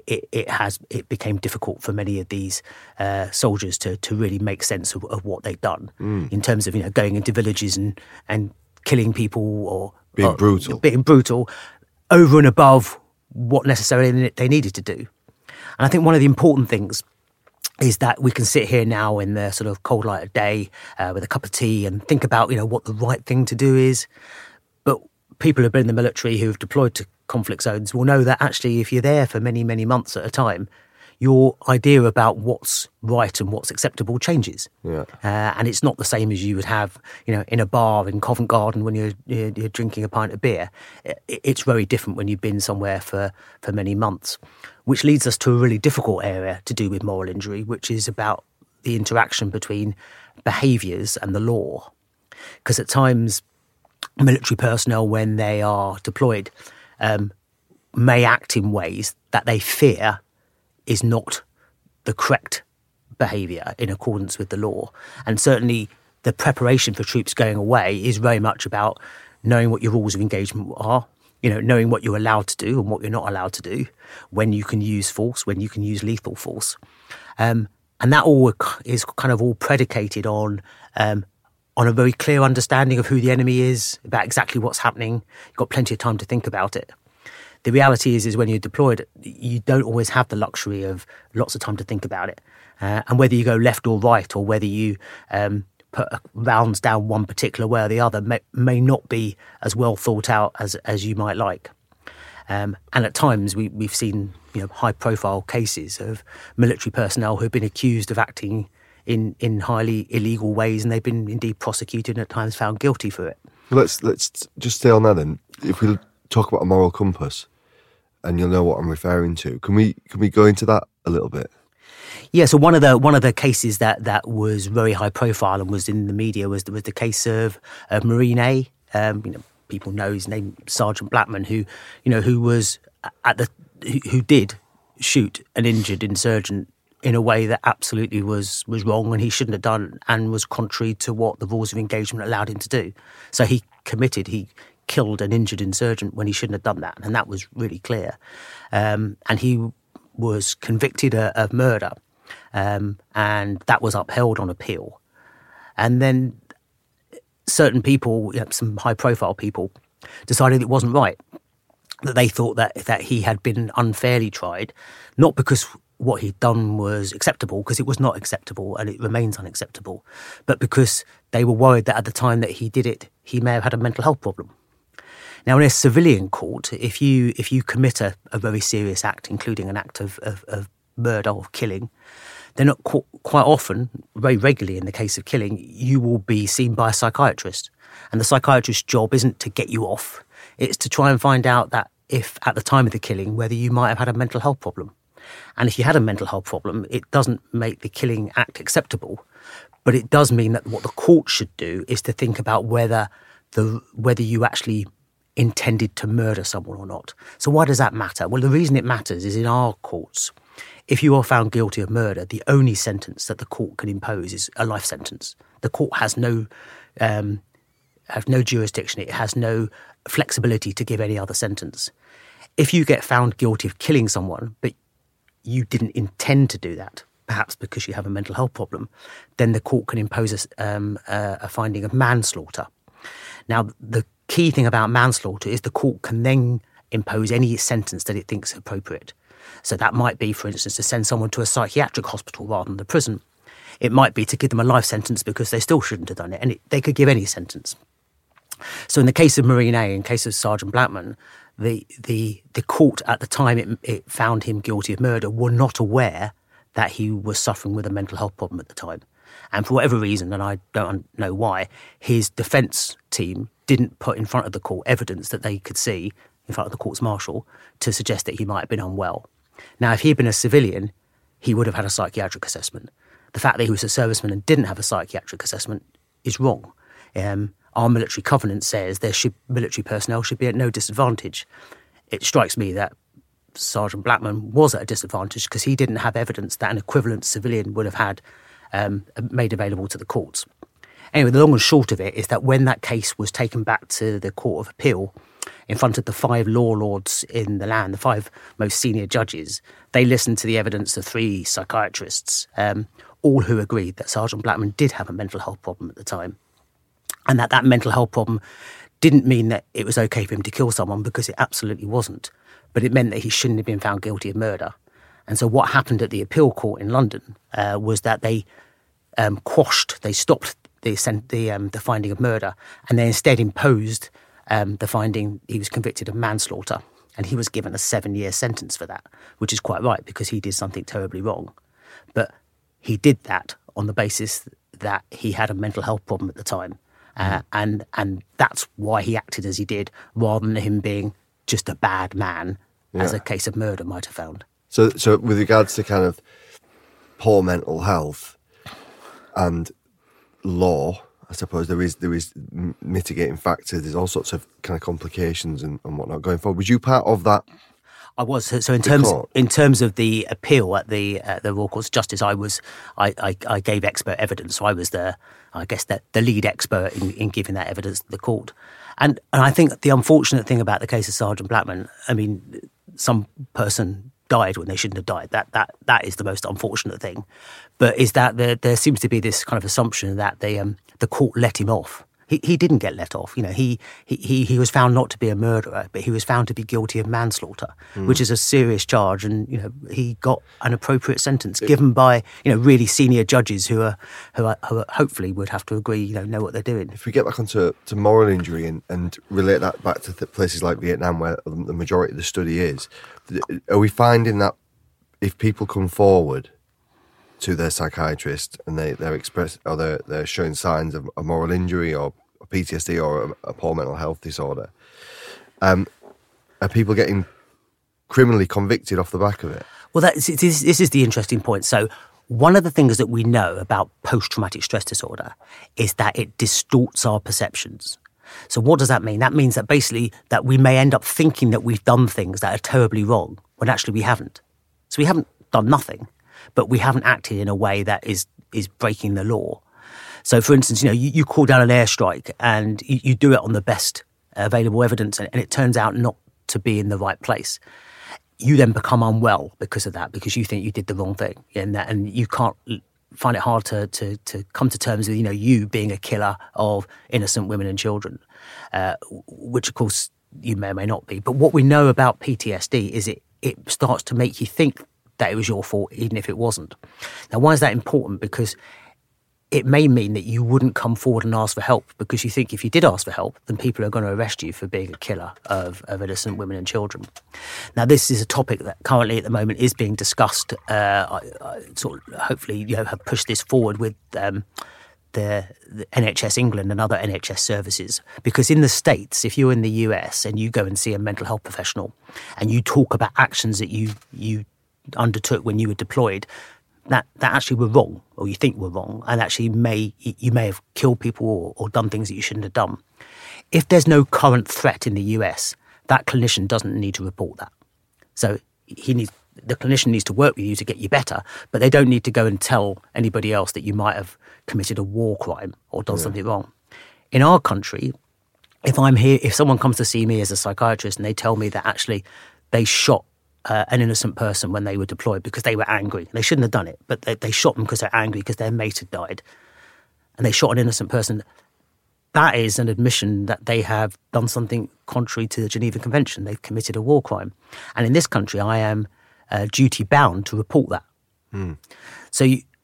it became difficult for many of these soldiers to really make sense of what they'd done in terms of going into villages and killing people or being brutal over and above what necessarily they needed to do. And I think one of the important things is that we can sit here now in the sort of cold light of day with a cup of tea and think about, what the right thing to do is. But people who've been in the military who've deployed to conflict zones will know that actually if you're there for many, many months at a time, your idea about what's right and what's acceptable changes. Yeah. And it's not the same as you would have, in a bar in Covent Garden when you're drinking a pint of beer. It's very different when you've been somewhere for many months, which leads us to a really difficult area to do with moral injury, which is about the interaction between behaviours and the law. Because at times, military personnel, when they are deployed, may act in ways that they fear is not the correct behaviour in accordance with the law. And certainly the preparation for troops going away is very much about knowing what your rules of engagement are, knowing what you're allowed to do and what you're not allowed to do, when you can use force, when you can use lethal force. And that all is kind of all predicated on a very clear understanding of who the enemy is, about exactly what's happening. You've got plenty of time to think about it. The reality is when you're deployed, you don't always have the luxury of lots of time to think about it. And whether you go left or right, or whether you put rounds down one particular way or the other, may not be as well thought out as you might like. And at times we've seen high-profile cases of military personnel who've been accused of acting in highly illegal ways, and they've been indeed prosecuted and at times found guilty for it. Let's just stay on that then. If we talk about a moral compass, and you'll know what I'm referring to, can we go into that a little bit? Yeah, so one of the cases that was very high profile and was in the media was the case of Marine A. People know his name, Sergeant Blackman, who was who did shoot an injured insurgent in a way that absolutely was wrong, and he shouldn't have done, and was contrary to what the rules of engagement allowed him to do. So he killed an injured insurgent when he shouldn't have done that, and that was really clear. And he was convicted of murder, and that was upheld on appeal. And then certain people, some high-profile people, decided it wasn't right, that they thought that he had been unfairly tried, not because what he'd done was acceptable, because it was not acceptable and it remains unacceptable, but because they were worried that at the time that he did it, he may have had a mental health problem. Now, in a civilian court, if you commit a very serious act, including an act of murder or killing, then quite often, very regularly in the case of killing, you will be seen by a psychiatrist. And the psychiatrist's job isn't to get you off, it's to try and find out that if at the time of the killing, whether you might have had a mental health problem. And if you had a mental health problem, it doesn't make the killing act acceptable, but it does mean that what the court should do is to think about whether you actually intended to murder someone or not. So why does that matter? Well, the reason it matters is in our courts, if you are found guilty of murder, the only sentence that the court can impose is a life sentence. The court has no jurisdiction. It has no flexibility to give any other sentence. If you get found guilty of killing someone, but you didn't intend to do that, perhaps because you have a mental health problem, then the court can impose a finding of manslaughter. Now, the key thing about manslaughter is the court can then impose any sentence that it thinks appropriate. So that might be, for instance, to send someone to a psychiatric hospital rather than the prison. It might be to give them a life sentence because they still shouldn't have done it, and they could give any sentence. So in the case of Marine A, in case of Sergeant Blackman, the court at the time it found him guilty of murder were not aware that he was suffering with a mental health problem at the time. And for whatever reason, and I don't know why, his defence team didn't put in front of the court evidence that they could see in front of the court's marshal to suggest that he might have been unwell. Now, if he had been a civilian, he would have had a psychiatric assessment. The fact that he was a serviceman and didn't have a psychiatric assessment is wrong. Our military covenant says military personnel should be at no disadvantage. It strikes me that Sergeant Blackman was at a disadvantage because he didn't have evidence that an equivalent civilian would have had made available to the courts. Anyway, the long and short of it is that when that case was taken back to the Court of Appeal in front of the 5 law lords in the land, the 5 most senior judges, they listened to the evidence of 3 psychiatrists, all who agreed that Sergeant Blackman did have a mental health problem at the time. And that mental health problem didn't mean that it was okay for him to kill someone, because it absolutely wasn't. But it meant that he shouldn't have been found guilty of murder. And so what happened at the appeal court in London was that they stopped the finding of murder, and they instead imposed the finding he was convicted of manslaughter. And he was given a 7-year sentence for that, which is quite right because he did something terribly wrong. But he did that on the basis that he had a mental health problem at the time. And that's why he acted as he did, rather than him being just a bad man, as a case of murder might have found. So with regards to kind of poor mental health and law, I suppose there is mitigating factors. There's all sorts of kind of complications and whatnot going forward. Was you part of that? I was. So in terms of the appeal at the Royal Courts of Justice, I gave expert evidence. So I was the lead expert in giving that evidence to the court. And I think the unfortunate thing about the case of Sergeant Blackman, I mean, some person died when they shouldn't have died. That is the most unfortunate thing. But is that there seems to be this kind of assumption that the court let him off. He didn't get let off. You know, he was found not to be a murderer, but he was found to be guilty of manslaughter, which is a serious charge. And, you know, he got an appropriate sentence given by, you know, really senior judges who are hopefully would have to agree, you know what they're doing. If we get back onto moral injury and relate that back to places like Vietnam, where the majority of the study is, are we finding that if people come forward to their psychiatrist and they're showing signs of a moral injury or PTSD or a poor mental health disorder, are people getting criminally convicted off the back of it? Well, this is the interesting point. So one of the things that we know about post-traumatic stress disorder is that it distorts our perceptions. So what does that mean? That means that basically that we may end up thinking that we've done things that are terribly wrong when actually we haven't. So we haven't done nothing, but we haven't acted in a way that is breaking the law. So, for instance, you know, you call down an airstrike and you do it on the best available evidence, and it turns out not to be in the right place. You then become unwell because of that, because you think you did the wrong thing, and you can't find it hard to come to terms with, you know, you being a killer of innocent women and children, which of course you may or may not be. But what we know about PTSD is it starts to make you think that it was your fault, even if it wasn't. Now, why is that important? Because it may mean that you wouldn't come forward and ask for help, because you think if you did ask for help, then people are going to arrest you for being a killer of innocent women and children. Now, this is a topic that currently at the moment is being discussed. I sort of hopefully, you know, have pushed this forward with the NHS England and other NHS services, because in the States, if you're in the US and you go and see a mental health professional and you talk about actions that you undertook when you were deployed that actually were wrong, or you think were wrong, and actually you may have killed people or done things that you shouldn't have done. If there's no current threat in the US, that clinician doesn't need to report that. So the clinician needs to work with you to get you better, but they don't need to go and tell anybody else that you might have committed a war crime or done something wrong. In our country, if someone comes to see me as a psychiatrist and they tell me that actually they shot an innocent person when they were deployed because they were angry. They shouldn't have done it, but they shot them because they're angry because their mate had died. And they shot an innocent person. That is an admission that they have done something contrary to the Geneva Convention. They've committed a war crime. And in this country, I am duty bound to report that. So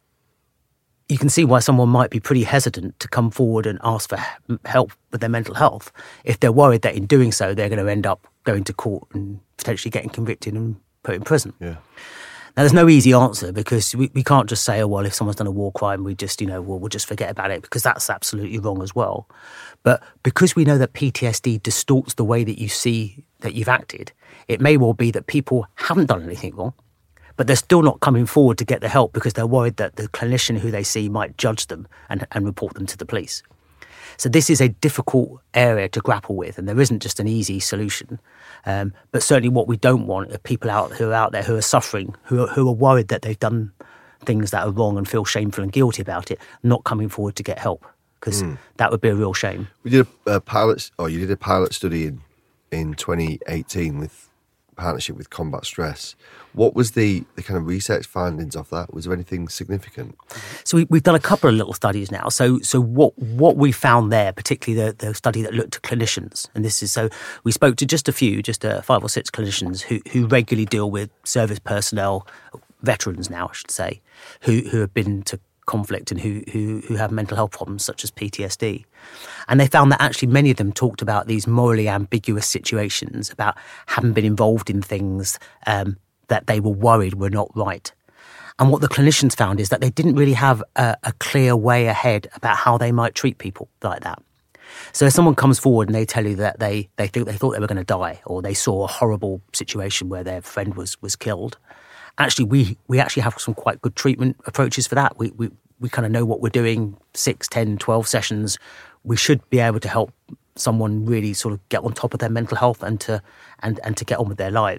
you can see why someone might be pretty hesitant to come forward and ask for help with their mental health if they're worried that in doing so, they're going to end up going to court and potentially getting convicted and put in prison. Yeah. Now, there's no easy answer, because we can't just say, oh, well, if someone's done a war crime, we'll just forget about it, because that's absolutely wrong as well. But because we know that PTSD distorts the way that you see that you've acted, it may well be that people haven't done anything wrong, but they're still not coming forward to get the help because they're worried that the clinician who they see might judge them and report them to the police. So this is a difficult area to grapple with, and there isn't just an easy solution. But certainly what we don't want are people who are out there who are suffering, who are worried that they've done things that are wrong and feel shameful and guilty about it, not coming forward to get help, because that would be a real shame. We did you did a pilot study in 2018 with partnership with Combat Stress. What was the kind of research findings of that? Was there anything significant? So we've done a couple of little studies now. So what we found there, particularly the study that looked at clinicians, and this is, so we spoke to just 5 or 6 clinicians who regularly deal with service personnel, veterans now, I should say, who have been to conflict and who have mental health problems such as PTSD. And they found that actually many of them talked about these morally ambiguous situations, about having been involved in things that they were worried were not right. And what the clinicians found is that they didn't really have a clear way ahead about how they might treat people like that. So if someone comes forward and they tell you that they thought they were going to die, or they saw a horrible situation where their friend was killed, actually, we actually have some quite good treatment approaches for that. We kind of know what we're doing, 6, 10, 12 sessions. We should be able to help someone really sort of get on top of their mental health and to get on with their lives.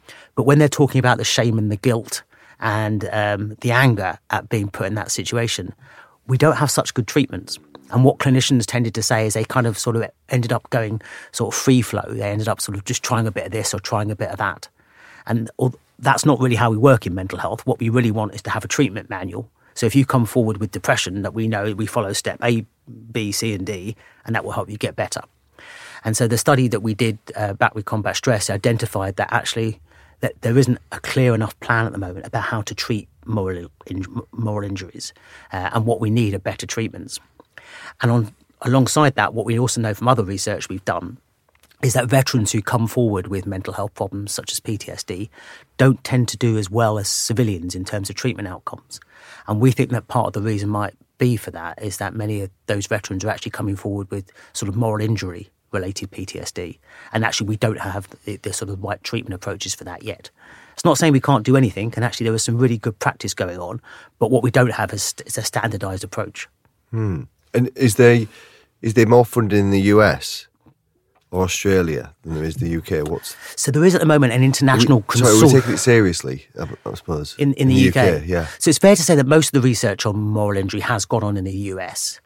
But when they're talking about the shame and the guilt and the anger at being put in that situation, we don't have such good treatments. And what clinicians tended to say is they kind of sort of ended up going sort of free flow. They ended up sort of just trying a bit of this or trying a bit of that. And that's not really how we work in mental health. What we really want is to have a treatment manual. So if you come forward with depression, that we know we follow step A, B, C, and D, and that will help you get better. And so the study that we did back with Combat Stress identified that actually that there isn't a clear enough plan at the moment about how to treat moral injuries, and what we need are better treatments. And alongside that, what we also know from other research we've done is that veterans who come forward with mental health problems such as PTSD don't tend to do as well as civilians in terms of treatment outcomes. And we think that part of the reason might be for that is that many of those veterans are actually coming forward with sort of moral injury related PTSD. And actually we don't have the sort of right treatment approaches for that yet. It's not saying we can't do anything, and actually there was some really good practice going on, but what we don't have is a standardised approach. And is there more funding in the US or Australia than there is the UK? So there is at the moment an international consortium. We're taking it seriously, I suppose. In the UK, yeah. So it's fair to say that most of the research on moral injury has gone on in the US.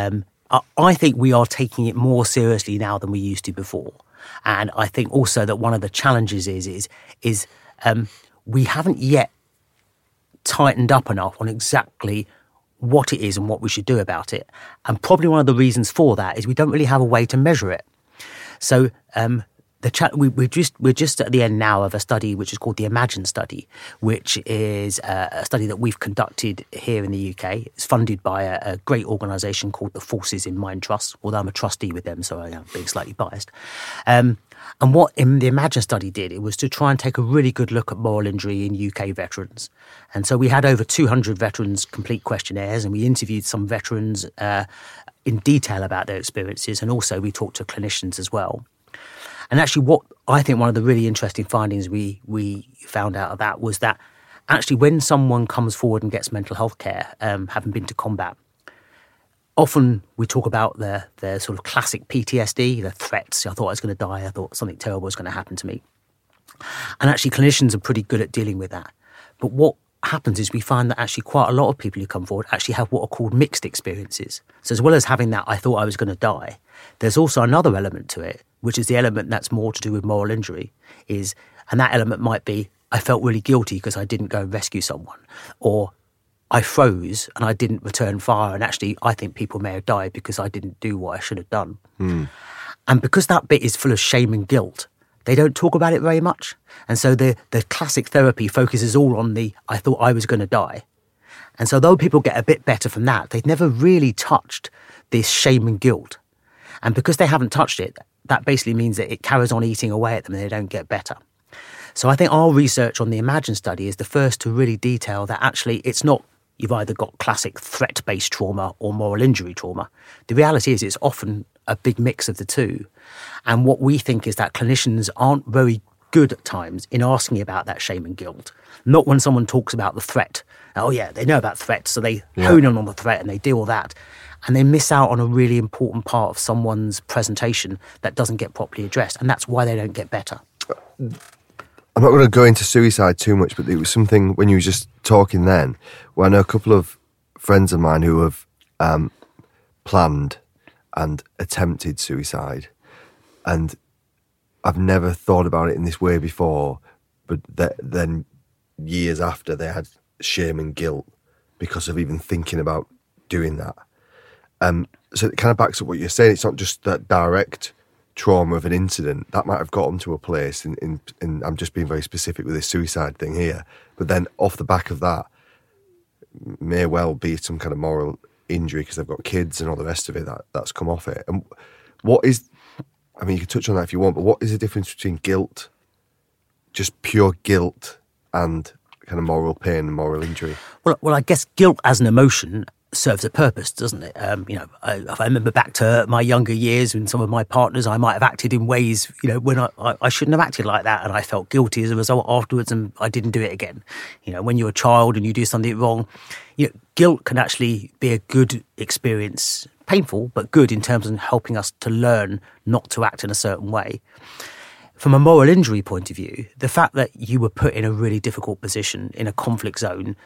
I think we are taking it more seriously now than we used to before. And I think also that one of the challenges is we haven't yet tightened up enough on exactly what it is and what we should do about it. And probably one of the reasons for that is we don't really have a way to measure it. So we're just at the end now of a study which is called the Imagine study, which is a study that we've conducted here in the UK. It's funded by a great organisation called the Forces in Mind Trust, although I'm a trustee with them, so I am being slightly biased. And what the Imagine study did, it was to try and take a really good look at moral injury in UK veterans. And so we had over 200 veterans complete questionnaires, and we interviewed some veterans in detail about their experiences, and also we talked to clinicians as well. And actually what I think one of the really interesting findings we found out of that was that actually when someone comes forward and gets mental health care, having been to combat, often we talk about the sort of classic PTSD, the threats. I thought I was going to die. I thought something terrible was going to happen to me. And actually clinicians are pretty good at dealing with that. But what happens is we find that actually quite a lot of people who come forward actually have what are called mixed experiences. So as well as having that, I thought I was going to die, there's also another element to it, which is the element that's more to do with moral injury, and that element might be, I felt really guilty because I didn't go and rescue someone, or I froze and I didn't return fire, and actually I think people may have died because I didn't do what I should have done. And because that bit is full of shame and guilt, they don't talk about it very much. And so the classic therapy focuses all on the, I thought I was going to die. And so though people get a bit better from that, they've never really touched this shame and guilt. And because they haven't touched it, that basically means that it carries on eating away at them and they don't get better. So I think our research on the Imagine study is the first to really detail that actually it's not you've either got classic threat-based trauma or moral injury trauma. The reality is it's often a big mix of the two. And what we think is that clinicians aren't very good at times in asking about that shame and guilt. Not when someone talks about the threat. Oh yeah, they know about threats, so they hone in on the threat and they deal with that. And they miss out on a really important part of someone's presentation that doesn't get properly addressed. And that's why they don't get better. I'm not going to go into suicide too much, but it was something when you were just talking then, where I know a couple of friends of mine who have planned and attempted suicide. And I've never thought about it in this way before, but then years after they had shame and guilt because of even thinking about doing that. So it kind of backs up what you're saying. It's not just that direct trauma of an incident that might have got them to a place. In I'm just being very specific with this suicide thing here. But then off the back of that, may well be some kind of moral injury because they've got kids and all the rest of it that's come off it. And what is, I mean, you can touch on that if you want, but what is the difference between guilt, just pure guilt, and kind of moral pain and moral injury? Well, I guess guilt as an emotion serves a purpose, doesn't it? If I remember back to my younger years when some of my partners, I might have acted in ways, when I shouldn't have acted like that, and I felt guilty as a result afterwards, and I didn't do it again. When you're a child and you do something wrong, guilt can actually be a good experience, painful, but good in terms of helping us to learn not to act in a certain way. from a moral injury point of view, the fact that you were put in a really difficult position, in a conflict zone,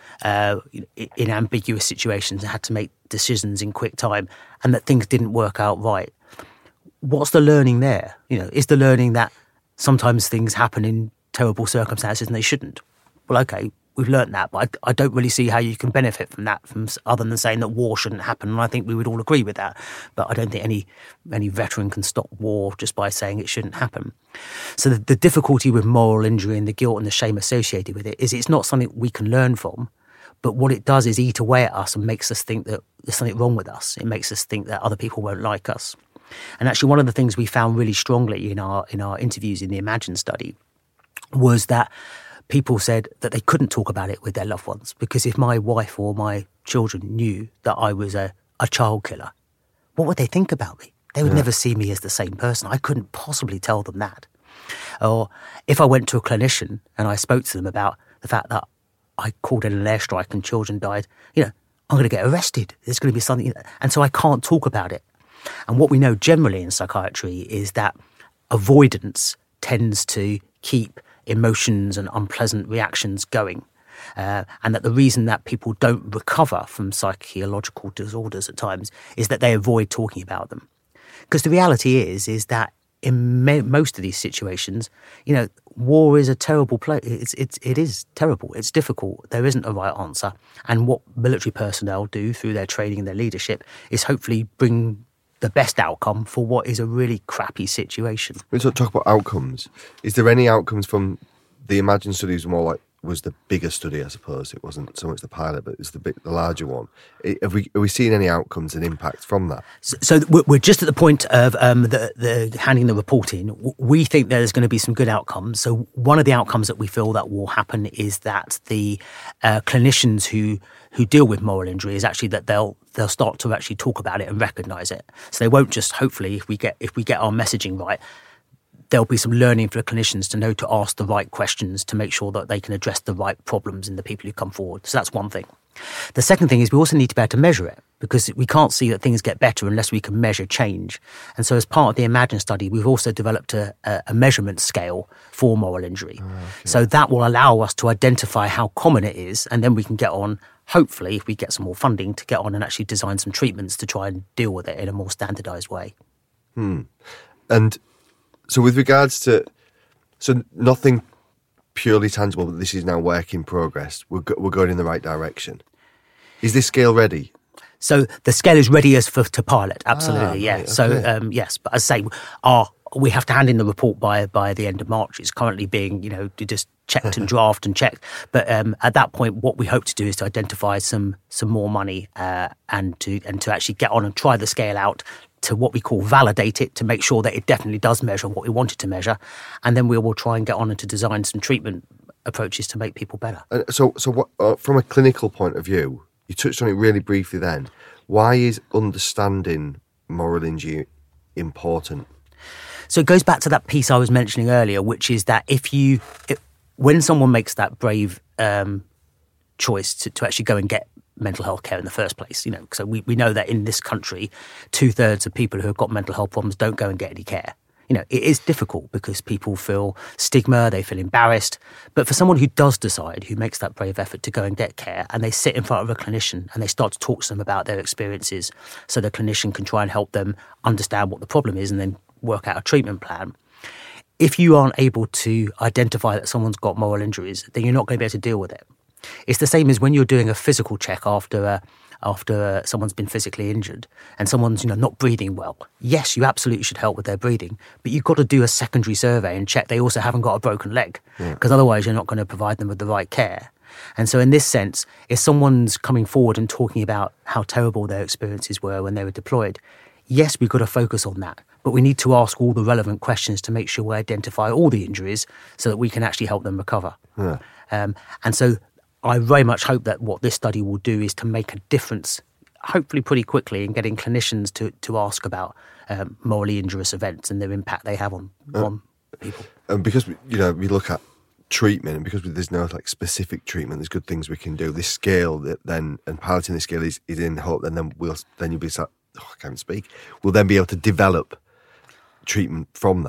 in ambiguous situations, and had to make decisions in quick time, and that things didn't work out right, what's the learning there? Is the learning that sometimes things happen in terrible circumstances and they shouldn't? Well, okay, we've learned that, but I don't really see how you can benefit from that, other than saying that war shouldn't happen. And I think we would all agree with that. But I don't think any veteran can stop war just by saying it shouldn't happen. So the difficulty with moral injury and the guilt and the shame associated with it is it's not something we can learn from, but what it does is eat away at us and makes us think that there's something wrong with us. It makes us think that other people won't like us. And actually, one of the things we found really strongly in our interviews in the Imagine study was that people said that they couldn't talk about it with their loved ones, because if my wife or my children knew that I was a child killer, what would they think about me? They would never see me as the same person. I couldn't possibly tell them that. Or if I went to a clinician and I spoke to them about the fact that I called in an airstrike and children died, I'm going to get arrested. There's going to be something. And so I can't talk about it. And what we know generally in psychiatry is that avoidance tends to keep emotions and unpleasant reactions going. And that the reason that people don't recover from psychological disorders at times is that they avoid talking about them. Because the reality is that in most of these situations, war is a terrible place. It is terrible. It's difficult. There isn't a right answer. And what military personnel do through their training and their leadership is hopefully bring the best outcome for what is a really crappy situation. When we talk about outcomes, is there any outcomes from the Imagine studies? Was the bigger study, I suppose. It wasn't so much the pilot, but it's the larger one. Are we seeing any outcomes and impact from that? So we're just at the point of the handing the report in. We think there's going to be some good outcomes. So one of the outcomes that we feel that will happen is that the clinicians who deal with moral injury is actually that they'll start to actually talk about it and recognise it. So they won't just, hopefully, if we get our messaging right, there'll be some learning for the clinicians to know to ask the right questions to make sure that they can address the right problems in the people who come forward. So that's one thing. The second thing is we also need to be able to measure it, because we can't see that things get better unless we can measure change. And so as part of the Imagine study, we've also developed a measurement scale for moral injury. Okay. So that will allow us to identify how common it is, and then we can get on, hopefully, if we get some more funding, to get on and actually design some treatments to try and deal with it in a more standardised way. And so with regards to, nothing purely tangible, but this is now work in progress. We're going in the right direction. Is this scale ready? So the scale is ready to pilot, absolutely, yeah. Right, okay. So, yes, but as I say, we have to hand in the report by the end of March. It's currently being, just checked and draft and checked. But at that point, what we hope to do is to identify some more money and to actually get on and try the scale out, to what we call validate it, to make sure that it definitely does measure what we want it to measure. And then we will try and get on and to design some treatment approaches to make people better. So what, from a clinical point of view, you touched on it really briefly then. Why is understanding moral injury important? So it goes back to that piece I was mentioning earlier, which is that when someone makes that brave choice to actually go and get mental health care in the first place, so we know that in this country, 2/3 of people who have got mental health problems don't go and get any care. It is difficult because people feel stigma, they feel embarrassed. But for someone who does decide, who makes that brave effort to go and get care, and they sit in front of a clinician and they start to talk to them about their experiences, so the clinician can try and help them understand what the problem is and then work out a treatment plan. If you aren't able to identify that someone's got moral injuries, then you're not going to be able to deal with it. It's the same as when you're doing a physical check after someone's been physically injured and someone's not breathing well. Yes, you absolutely should help with their breathing, but you've got to do a secondary survey and check they also haven't got a broken leg, because otherwise you're not going to provide them with the right care. And so in this sense, if someone's coming forward and talking about how terrible their experiences were when they were deployed, yes, we've got to focus on that, but we need to ask all the relevant questions to make sure we identify all the injuries so that we can actually help them recover. And so I very much hope that what this study will do is to make a difference, hopefully pretty quickly, in getting clinicians to ask about morally injurious events and their impact they have on people. And because we look at treatment, and because there's no specific treatment, there's good things we can do. This scale and piloting this scale is in hope, and then you'll be I can't speak. We'll then be able to develop treatment from that.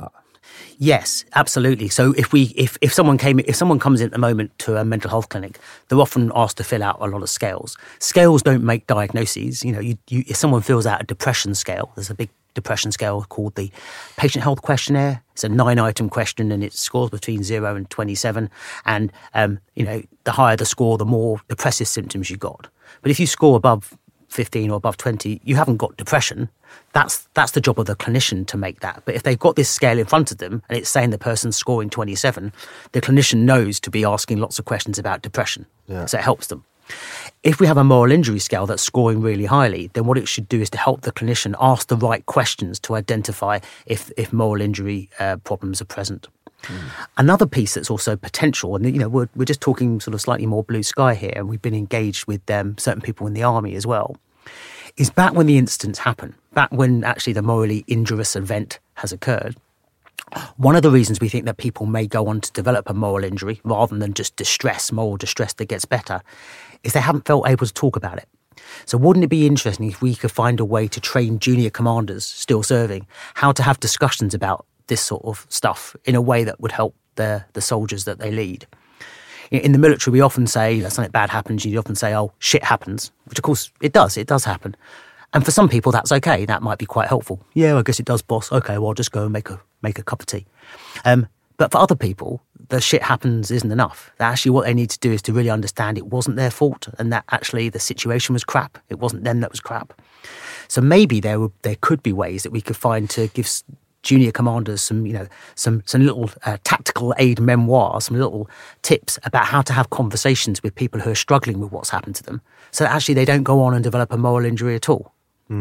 Yes, absolutely. So if someone comes in at the moment to a mental health clinic, they're often asked to fill out a lot of scales. Scales don't make diagnoses. If someone fills out a depression scale, there's a big depression scale called the Patient Health Questionnaire. It's a 9-item question, and it scores between 0 and 27. And the higher the score, the more depressive symptoms you got. But if you score above 15 or above 20, you haven't got depression. That's the job of the clinician to make that. But if they've got this scale in front of them and it's saying the person's scoring 27, the clinician knows to be asking lots of questions about depression. Yeah. So it helps them. If we have a moral injury scale that's scoring really highly, then what it should do is to help the clinician ask the right questions to identify if moral injury problems are present. Another piece that's also potential, and we're just talking sort of slightly more blue sky here, and we've been engaged with certain people in the army as well, is back when the incidents happen, back when actually the morally injurious event has occurred. One of the reasons we think that people may go on to develop a moral injury rather than just moral distress that gets better, is they haven't felt able to talk about it. So wouldn't it be interesting if we could find a way to train junior commanders still serving how to have discussions about this sort of stuff in a way that would help the soldiers that they lead? In the military, we often say that something bad happens, you often say, oh, shit happens, which of course it does happen. And for some people, that's okay. That might be quite helpful. Yeah, I guess it does, boss. Okay, well, I'll just go and make a cup of tea. But for other people, the shit happens isn't enough. Actually, what they need to do is to really understand it wasn't their fault and that actually the situation was crap. It wasn't them that was crap. So maybe there could be ways that we could find to give junior commanders some little tactical aid memoirs, some little tips about how to have conversations with people who are struggling with what's happened to them, so that actually they don't go on and develop a moral injury at all.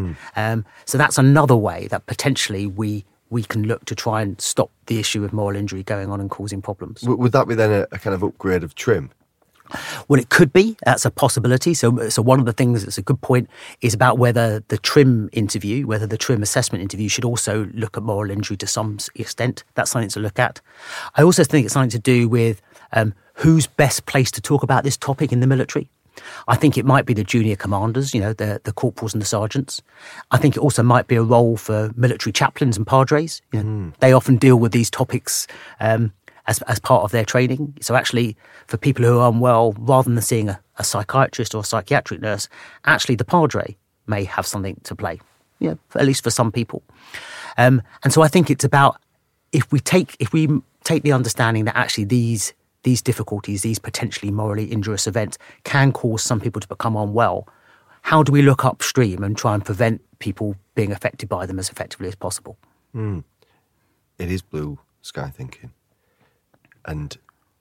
So that's another way that potentially we can look to try and stop the issue of moral injury going on and causing problems. Would that be then a kind of upgrade of TRIM? Well, it could be. That's a possibility. So one of the things that's a good point is about whether the TRIM assessment interview should also look at moral injury to some extent. That's something to look at. I also think it's something to do with who's best placed to talk about this topic in the military. I think it might be the junior commanders, the corporals and the sergeants. I think it also might be a role for military chaplains and padres. They often deal with these topics as part of their training. So actually, for people who are unwell, rather than seeing a psychiatrist or a psychiatric nurse, actually the padre may have something to play, at least for some people. And so I think it's about if we take the understanding that actually these difficulties, these potentially morally injurious events can cause some people to become unwell, how do we look upstream and try and prevent people being affected by them as effectively as possible? It is blue sky thinking. And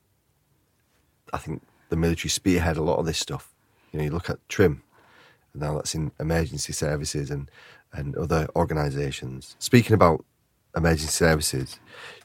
I think the military spearhead a lot of this stuff. You look at TRIM, and now that's in emergency services and other organisations. Speaking about emergency services,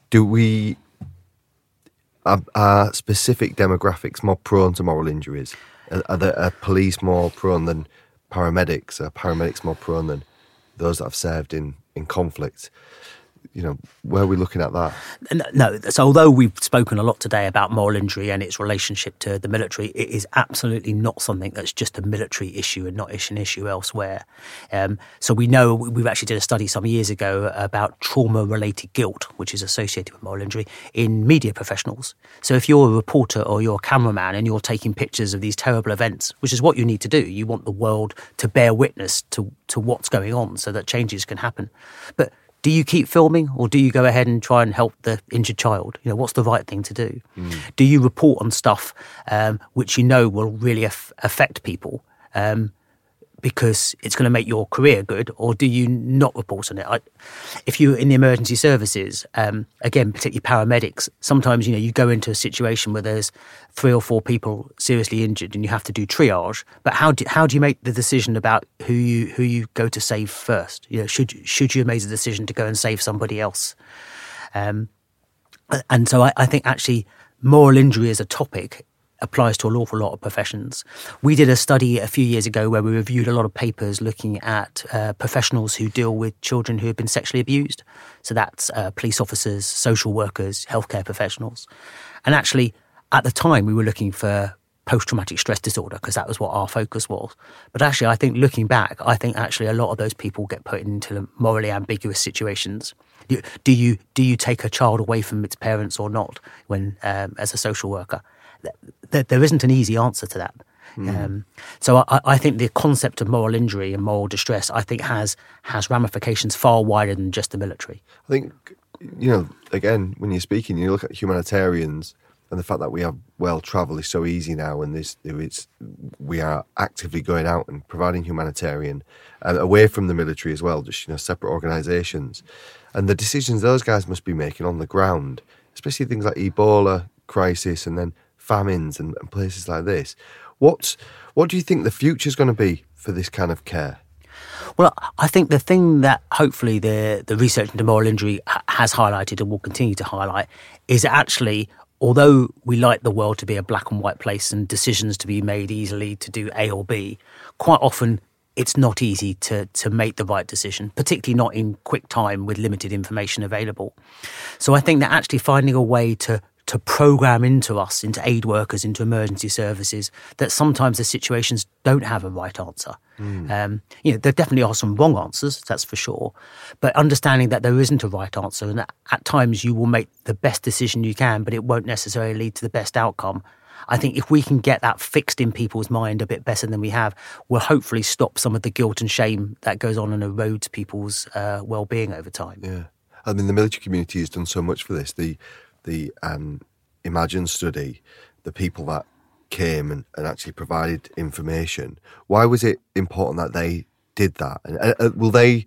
are specific demographics more prone to moral injuries? Are police more prone than paramedics? Are paramedics more prone than those that have served in conflict? Where are we looking at that? No. So although we've spoken a lot today about moral injury and its relationship to the military, it is absolutely not something that's just a military issue and not an issue elsewhere. So we know, we've actually did a study some years ago about trauma-related guilt, which is associated with moral injury, in media professionals. So if you're a reporter or you're a cameraman and you're taking pictures of these terrible events, which is what you need to do, you want the world to bear witness to what's going on so that changes can happen. But do you keep filming or do you go ahead and try and help the injured child? What's the right thing to do? Do you report on stuff which will really affect people because it's going to make your career good, or do you not report on it? If you're in the emergency services, again, particularly paramedics, sometimes, you go into a situation where there's 3 or 4 people seriously injured and you have to do triage. But how do you make the decision about who you go to save first? Should you have made the decision to go and save somebody else? And so I think actually moral injury as a topic applies to an awful lot of professions. We did a study a few years ago where we reviewed a lot of papers looking at professionals who deal with children who have been sexually abused. So that's police officers, social workers, healthcare professionals. And actually, at the time, we were looking for post-traumatic stress disorder, because that was what our focus was. But actually, I think looking back, I think actually a lot of those people get put into morally ambiguous situations. Do you take a child away from its parents or not? When as a social worker, there isn't an easy answer to that. So I think the concept of moral injury and moral distress, I think, has ramifications far wider than just the military. I think, again, when you're speaking, you look at humanitarians and the fact that we have travel is so easy now, and we are actively going out and providing humanitarian away from the military as well, just separate organisations, and the decisions those guys must be making on the ground, especially things like Ebola crisis and then famines and places like this. What do you think the future is going to be for this kind of care? Well, I think the thing that hopefully the research into moral injury has highlighted and will continue to highlight is actually, although we like the world to be a black and white place and decisions to be made easily to do A or B, quite often it's not easy to make the right decision, particularly not in quick time with limited information available. So I think that actually finding a way to program into us, into aid workers, into emergency services, that sometimes the situations don't have a right answer. There definitely are some wrong answers, that's for sure. But understanding that there isn't a right answer, and that at times you will make the best decision you can, but it won't necessarily lead to the best outcome. I think if we can get that fixed in people's mind a bit better than we have, we'll hopefully stop some of the guilt and shame that goes on and erodes people's well-being over time. Yeah. I mean, the military community has done so much for this. The Imagine study, the people that came and actually provided information. Why was it important that they did that? And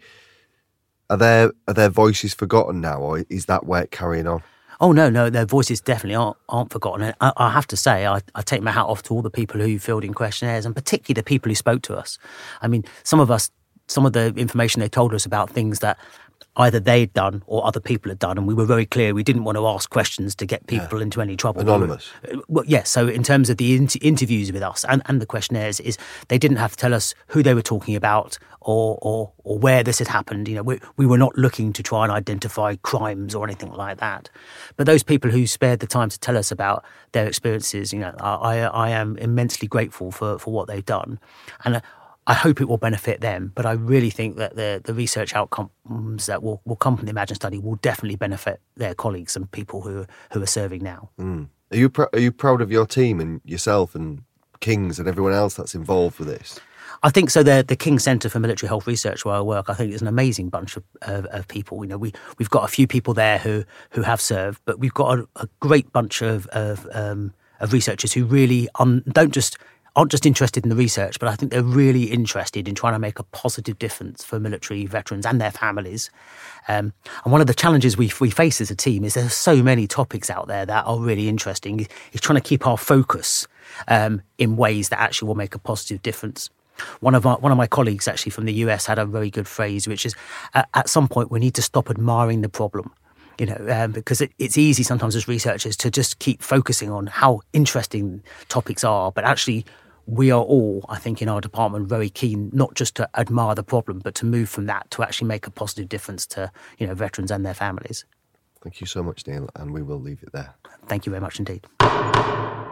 are their voices forgotten now, or is that work carrying on? Oh, no, their voices definitely aren't forgotten. And I have to say, I take my hat off to all the people who filled in questionnaires, and particularly the people who spoke to us. I mean, some of the information they told us about things that either they'd done or other people had done, and we were very clear we didn't want to ask questions to get people into any trouble. Anonymous. Well, yes. So in terms of the interviews with us and the questionnaires, is they didn't have to tell us who they were talking about or where this had happened. We were not looking to try and identify crimes or anything like that. But those people who spared the time to tell us about their experiences, I am immensely grateful for what they've done. And I hope it will benefit them, but I really think that the research outcomes that will come from the Imagine study will definitely benefit their colleagues and people who are serving now. Are you proud of your team and yourself and King's and everyone else that's involved with this? I think so. The King Centre for Military Health Research, where I work, I think is an amazing bunch of people. We've got a few people there who have served, but we've got a great bunch of researchers who really aren't just interested in the research, but I think they're really interested in trying to make a positive difference for military veterans and their families. And one of the challenges we face as a team is there's so many topics out there that are really interesting. Is trying to keep our focus in ways that actually will make a positive difference. One of my colleagues actually from the US had a very good phrase, which is at some point we need to stop admiring the problem. Because it's easy sometimes as researchers to just keep focusing on how interesting topics are, but actually we are all, I think, in our department very keen not just to admire the problem, but to move from that to actually make a positive difference to veterans and their families. Thank you so much, Neil, and we will leave it there. Thank you very much indeed.